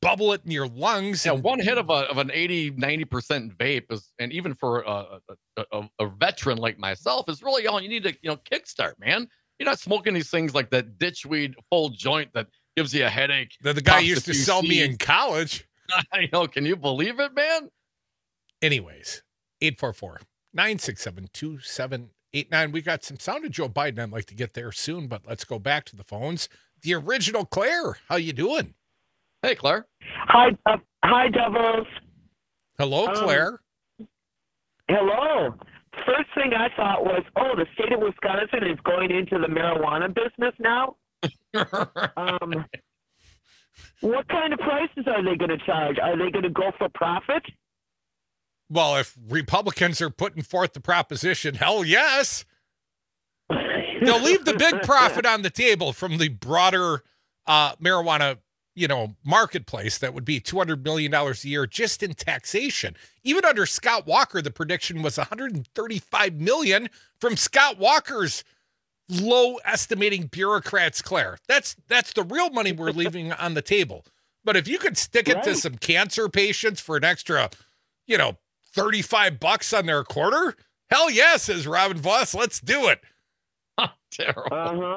bubble it in your lungs. Yeah, and, one hit of a of an eighty, ninety percent vape is, and even for a, a, a, a veteran like myself, is really all you need to, you know, kickstart, man. You're not smoking these things like that ditchweed full joint that gives you a headache. That the guy pops used a to few sell me seeds. in college. I know. Can you believe it, man? Anyways, eight four four, nine six seven, two seven eight nine. We got some sound of Joe Biden. I'd like to get there soon, but let's go back to the phones. The original Claire, how you doing? Hey, Claire. Hi, uh, hi, Devils. Hello, Um, Claire. Hello. First thing I thought was, oh, the state of Wisconsin is going into the marijuana business now. um, what kind of prices are they going to charge? Are they going to go for profit? Well, if Republicans are putting forth the proposition, hell yes. They'll leave the big profit on the table from the broader uh, marijuana, you know, marketplace. That would be two hundred billion dollars a year just in taxation. Even under Scott Walker, the prediction was one hundred thirty-five million dollars from Scott Walker's low estimating bureaucrats, Claire. That's that's the real money we're leaving on the table. But if you could stick it Right. to some cancer patients for an extra, you know, thirty-five bucks on their quarter, hell yes, says Robin Voss. Let's do it. Terrible. Uh-huh.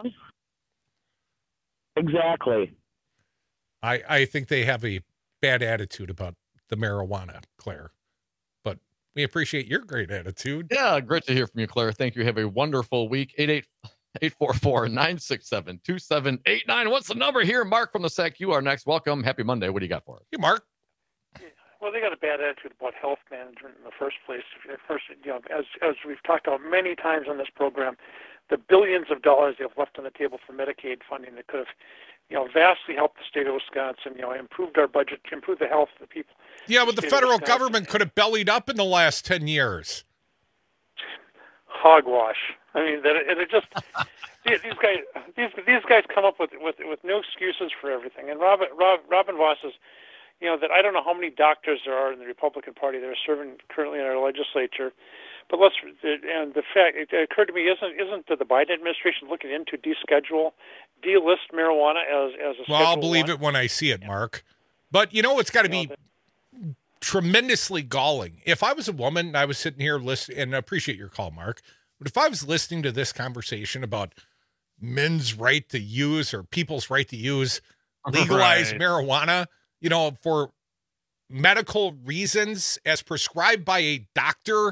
Exactly. I, I think they have a bad attitude about the marijuana, Claire. But we appreciate your great attitude. Yeah, great to hear from you, Claire. Thank you. Have a wonderful week. eight eight four four, nine six seven, two seven eight nine. What's the number here? Mark from the S E C. You are next. Welcome. Happy Monday. What do you got for us? Hey, Mark. Well, they got a bad attitude about health management in the first place. First, you know, as as we've talked about many times on this program, the billions of dollars they've left on the table for Medicaid funding that could have, you know, vastly helped the state of Wisconsin. You know, improved our budget, improved the health of the people. Yeah, but the State of federal Wisconsin. government could have bellied up in the last ten years. Hogwash. I mean, that it, it just these these guys these these guys come up with with with no excuses for everything. And Robin Rob, Robin Voss is, you know, that I don't know how many doctors there are in the Republican Party that are serving currently in our legislature, but let's and the fact it occurred to me isn't isn't the Biden administration looking into deschedule, delist marijuana as as a Well, I'll Schedule believe one? it when I see it, Mark. But you know, it's got to be tremendously galling. If I was a woman and I was sitting here listening, and I appreciate your call, Mark, but if I was listening to this conversation about men's right to use or people's right to use legalized Right. marijuana, you know, for medical reasons as prescribed by a doctor,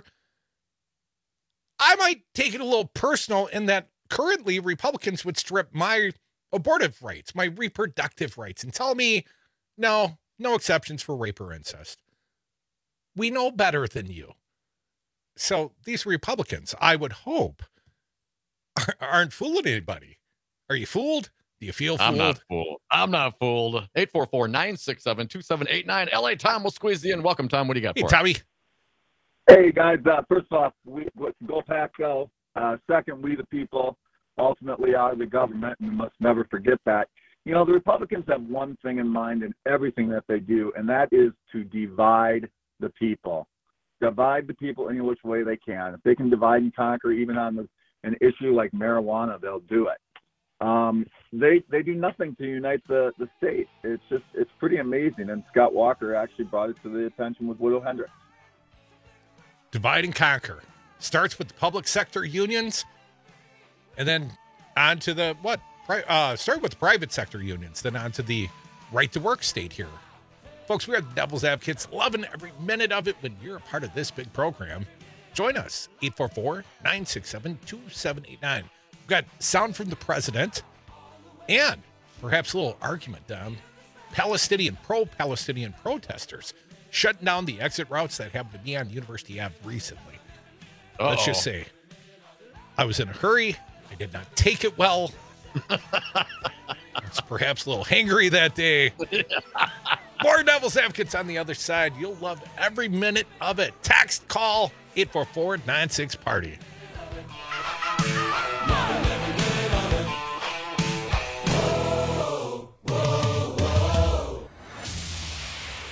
I might take it a little personal in that currently Republicans would strip my abortive rights, my reproductive rights, and tell me, no, no exceptions for rape or incest. We know better than you. So these Republicans, I would hope, aren't fooling anybody. Are you fooled? Do you feel fooled? I'm not fooled. I'm not fooled. eight four four, nine six seven, two seven eight nine. L A Tom will squeeze you in. Welcome, Tom. What do you got Hey, for us? Tommy. Hey guys, uh, first off, we let's go Pac go. Uh, second, we the people ultimately are the government, and we must never forget that. You know, the Republicans have one thing in mind in everything that they do, and that is to divide the people. Divide the people any which way they can. If they can divide and conquer, even on the, an issue like marijuana, they'll do it. Um, they they do nothing to unite the, the state. It's just it's pretty amazing. And Scott Walker actually brought it to the attention with Widow Hendricks. Divide and conquer. Starts with the public sector unions, and then on to the, what? Pri- uh, start with the private sector unions, then on to the right to work state here. Folks, we are the Devil's Advocates, loving every minute of it when you're a part of this big program. Join us, eight four four, nine six seven, two seven eight nine. We've got sound from the president and perhaps a little argument down Palestinian, pro-Palestinian protesters shutting down the exit routes that happened to be on University Avenue recently. Uh-oh. Let's just say I was in a hurry. I did not take it well. I was perhaps a little hangry that day. More Devil's Advocates on the other side. You'll love every minute of it. Text, call, eight four four, nine six, party.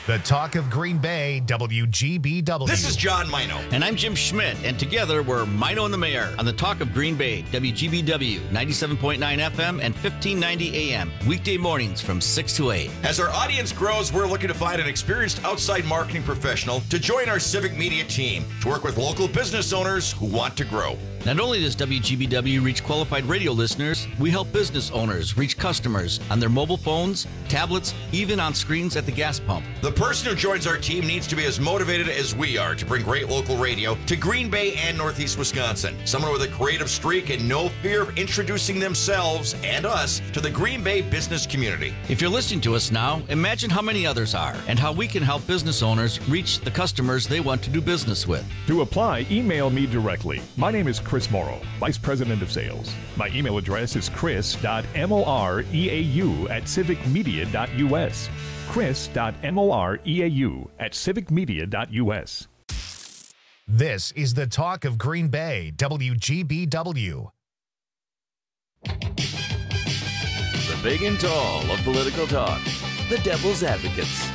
The Talk of Green Bay, W G B W. This is John Mino. And I'm Jim Schmidt. And together we're Mino and the Mayor on the Talk of Green Bay, W G B W, ninety-seven point nine F M and fifteen ninety A M. Weekday mornings from six to eight. As our audience grows, we're looking to find an experienced outside marketing professional to join our civic media team to work with local business owners who want to grow. Not only does W G B W reach qualified radio listeners, we help business owners reach customers on their mobile phones, tablets, even on screens at the gas pump. The person who joins our team needs to be as motivated as we are to bring great local radio to Green Bay and Northeast Wisconsin. Someone with a creative streak and no fear of introducing themselves and us to the Green Bay business community. If you're listening to us now, imagine how many others are and how we can help business owners reach the customers they want to do business with. To apply, email me directly. My name is Chris Morrow, Vice President of Sales. My email address is chris dot moreau at civic media dot u s. chris dot moreau at civic media dot u s. This is the Talk of Green Bay, W G B W. The big and tall of political talk, the Devil's Advocates.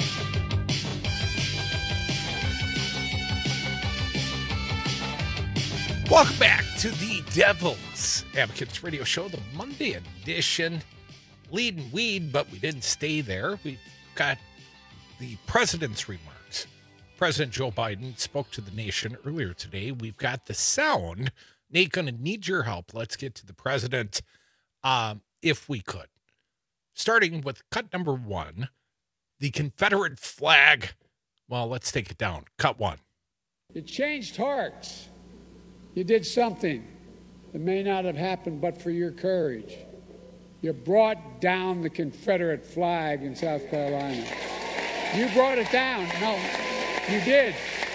Welcome back to the Devil's Advocates Radio Show, the Monday edition. Leading weed, but we didn't stay there. We've got the president's remarks. President Joe Biden spoke to the nation earlier today. We've got the sound. Nate, going to need your help. Let's get to the president, um, if we could. Starting with cut number one, the Confederate flag. Well, let's take it down. Cut one. You changed hearts. You did something that may not have happened but for your courage. You brought down the Confederate flag in South Carolina. You brought it down. No, you did.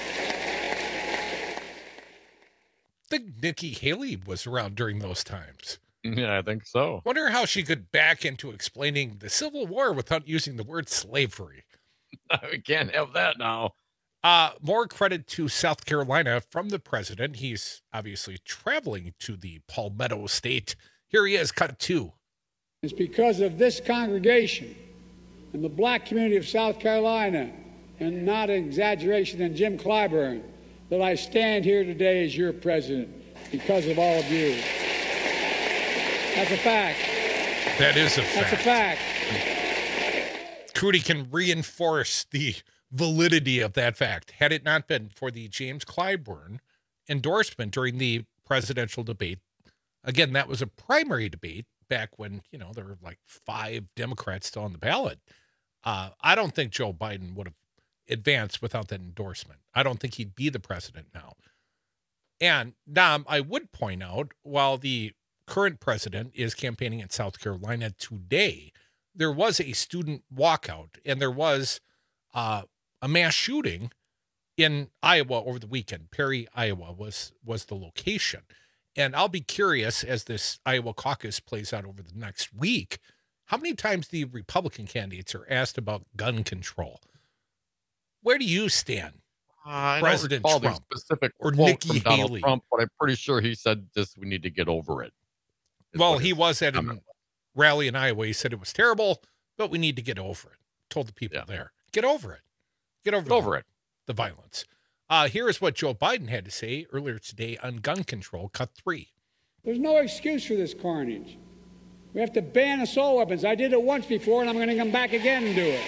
I think Nikki Haley was around during those times. Yeah, I think so. Wonder how she could back into explaining the Civil War without using the word slavery. We can't have that now. Uh, more credit to South Carolina from the president. He's obviously traveling to the Palmetto State. Here he is, cut two. It's because of this congregation and the black community of South Carolina, and not an exaggeration than Jim Clyburn, that I stand here today as your president, because of all of you. That's a fact. That is a fact. That's a fact. Crudy can reinforce the validity of that fact. Had it not been for the James Clyburn endorsement during the presidential debate, again, that was a primary debate back when, you know, there were like five Democrats still on the ballot. Uh, I don't think Joe Biden would have advanced without that endorsement. I don't think he'd be the president now. And now I would point out, while the current president is campaigning in South Carolina today, there was a student walkout and there was uh, a mass shooting in Iowa over the weekend. Perry, Iowa was was the location. And I'll be curious as this Iowa caucus plays out over the next week, how many times the Republican candidates are asked about gun control. Where do you stand? Uh, I President don't recall Trump the specific or quote Nikki from Donald Haley? Trump, but I'm pretty sure he said this, we need to get over it. Well, he was at a rally in Iowa. He said it was terrible, but we need to get over it. Told the people yeah. there, get over it. Get over, get over it. The violence. Uh, here is what Joe Biden had to say earlier today on gun control, cut three. There's no excuse for this carnage. We have to ban assault weapons. I did it once before, and I'm going to come back again and do it.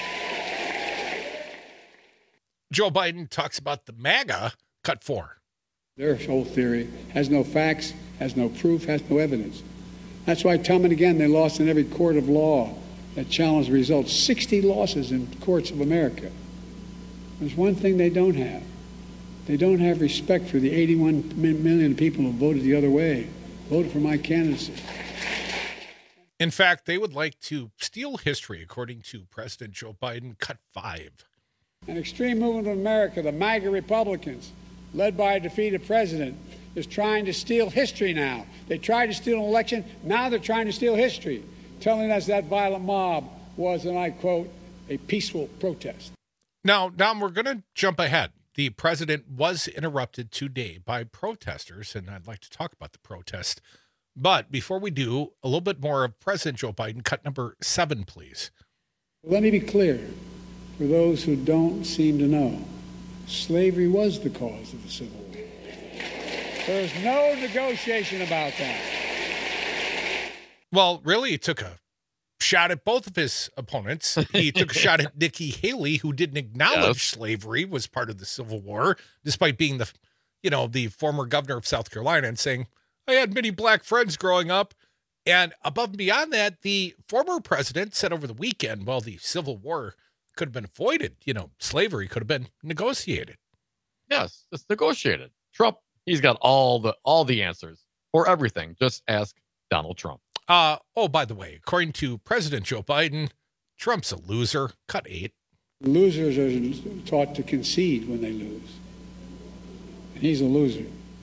Joe Biden talks about the MAGA, cut four. Their whole theory has no facts, has no proof, has no evidence. That's why time and again they lost in every court of law that challenged the results. sixty losses in courts of America. There's one thing they don't have. They don't have respect for the eighty-one million people who voted the other way, voted for my candidacy. In fact, they would like to steal history, according to President Joe Biden, cut five. An extreme movement of America, the MAGA Republicans, led by a defeated president, is trying to steal history now. They tried to steal an election. Now they're trying to steal history, telling us that violent mob was, and I quote, a peaceful protest. Now, now we're going to jump ahead. The president was interrupted today by protesters, and I'd like to talk about the protest. But before we do, a little bit more of President Joe Biden. Cut number seven, please. Let me be clear. For those who don't seem to know, slavery was the cause of the Civil War. There's no negotiation about that. Well, really, he took a shot at both of his opponents. He took a shot at Nikki Haley, who didn't acknowledge yes. slavery was part of the Civil War, despite being the, you know, the former governor of South Carolina, and saying, I had many black friends growing up. And above and beyond that, the former president said over the weekend, well, the Civil War could have been avoided. You know, slavery could have been negotiated. Yes, it's negotiated. Trump, he's got all the all the answers for everything. Just ask Donald Trump. Uh, oh, by the way, according to President Joe Biden, Trump's a loser. Cut eight. Losers are taught to concede when they lose. And he's a loser.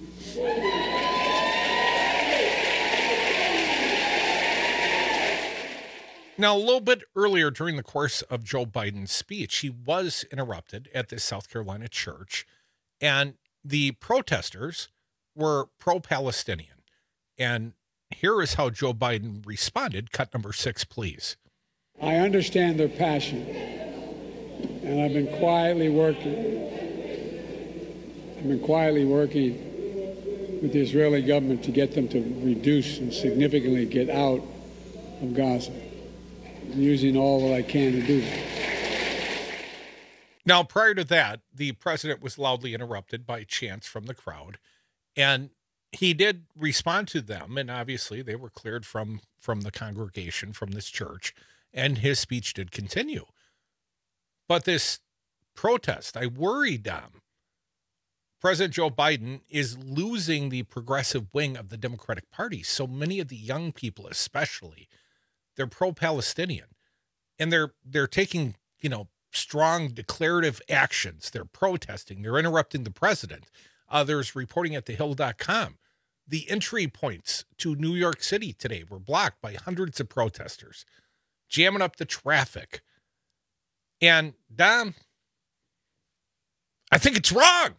Now, a little bit earlier during the course of Joe Biden's speech, he was interrupted at this South Carolina church, and the protesters were pro-Palestinian. And here is how Joe Biden responded. Cut number six, please. I understand their passion, and I've been quietly working. I've been quietly working with the Israeli government to get them to reduce and significantly get out of Gaza. I'm using all that I can to do that. Now, prior to that, the president was loudly interrupted by chants from the crowd, and he did respond to them, and obviously they were cleared from, from the congregation, from this church, and his speech did continue. But this protest, I worry, Dom, President Joe Biden is losing the progressive wing of the Democratic Party. So many of the young people, especially, they're pro-Palestinian, and they're they're taking, you know, strong declarative actions. They're protesting. They're interrupting the president. Uh, there's reporting at the hill dot com. The entry points to New York City today were blocked by hundreds of protesters, jamming up the traffic. And, Dom, I think it's wrong.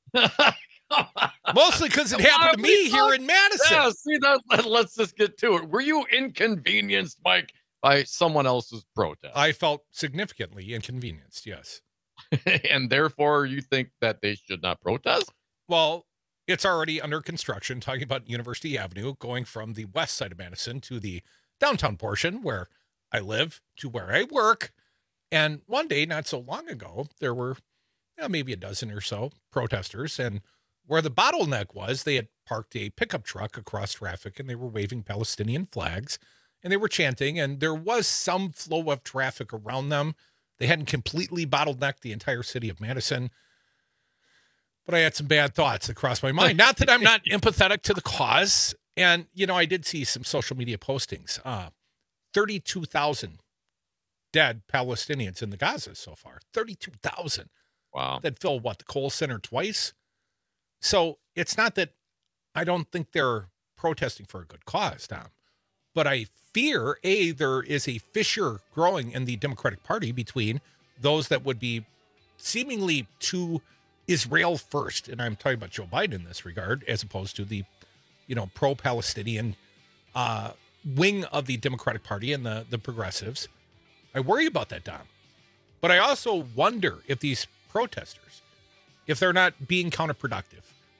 Mostly because it happened to me here in Madison. Yeah, see, that, let's just get to it. Were you inconvenienced, Mike, by someone else's protest? I felt significantly inconvenienced, yes. And therefore, you think that they should not protest? Well, it's already under construction, talking about University Avenue, going from the west side of Madison to the downtown portion where I live to where I work. And one day, not so long ago, there were yeah, maybe a dozen or so protesters, and where the bottleneck was, they had parked a pickup truck across traffic, and they were waving Palestinian flags, and they were chanting, and there was some flow of traffic around them. They hadn't completely bottlenecked the entire city of Madison, but I had some bad thoughts that crossed my mind. Not that I'm not empathetic to the cause, and, you know, I did see some social media postings. Uh, thirty-two thousand dead Palestinians in the Gaza so far. thirty-two thousand. Wow. That fill, what, the Kohl Center twice? So it's not that I don't think they're protesting for a good cause, Tom. But I fear, A, there is a fissure growing in the Democratic Party between those that would be seemingly too Israel first, and I'm talking about Joe Biden in this regard, as opposed to the, you know, pro-Palestinian uh, wing of the Democratic Party and the, the progressives. I worry about that, Dom. But I also wonder if these protesters, if they're not being counterproductive.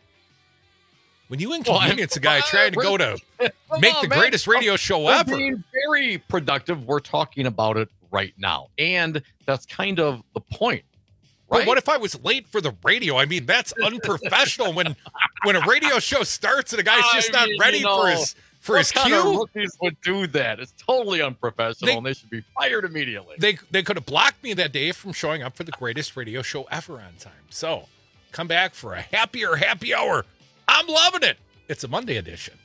When you inconvenience well, a guy trying to go to make on, the man. greatest radio show we're ever. Being very productive. We're talking about it right now. And that's kind of the point. Right? But what if I was late for the radio? I mean, that's unprofessional when when a radio show starts and a guy's just I not mean, ready you know, for his for what his kind cue. Of rookies would do that. It's totally unprofessional, they, and they should be fired immediately. They they could have blocked me that day from showing up for the greatest radio show ever on time. So come back for a happier happy hour. I'm loving it. It's a Monday edition.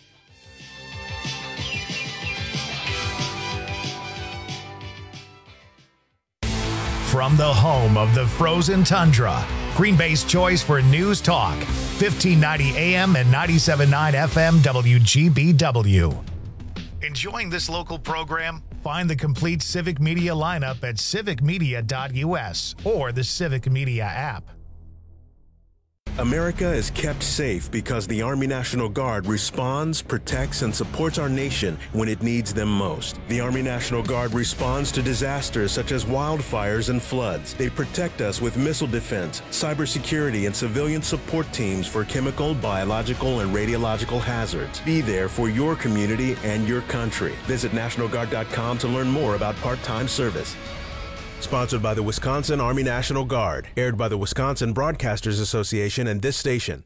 From the home of the frozen tundra, Green Bay's choice for news talk, fifteen ninety A M and ninety-seven point nine F M W G B W. Enjoying this local program? Find the complete Civic Media lineup at civic media dot U S or the Civic Media app. America is kept safe because the Army National Guard responds, protects, and supports our nation when it needs them most. The Army National Guard responds to disasters such as wildfires and floods. They protect us with missile defense, cybersecurity, and civilian support teams for chemical, biological, and radiological hazards. Be there for your community and your country. Visit National Guard dot com to learn more about part-time service. Sponsored by the Wisconsin Army National Guard. Aired by the Wisconsin Broadcasters Association and this station.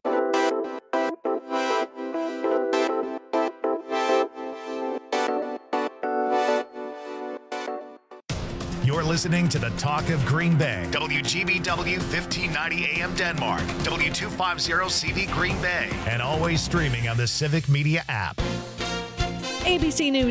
You're listening to the Talk of Green Bay. W G B W fifteen ninety A M Denmark. W two fifty C V Green Bay. And always streaming on the Civic Media app. A B C News.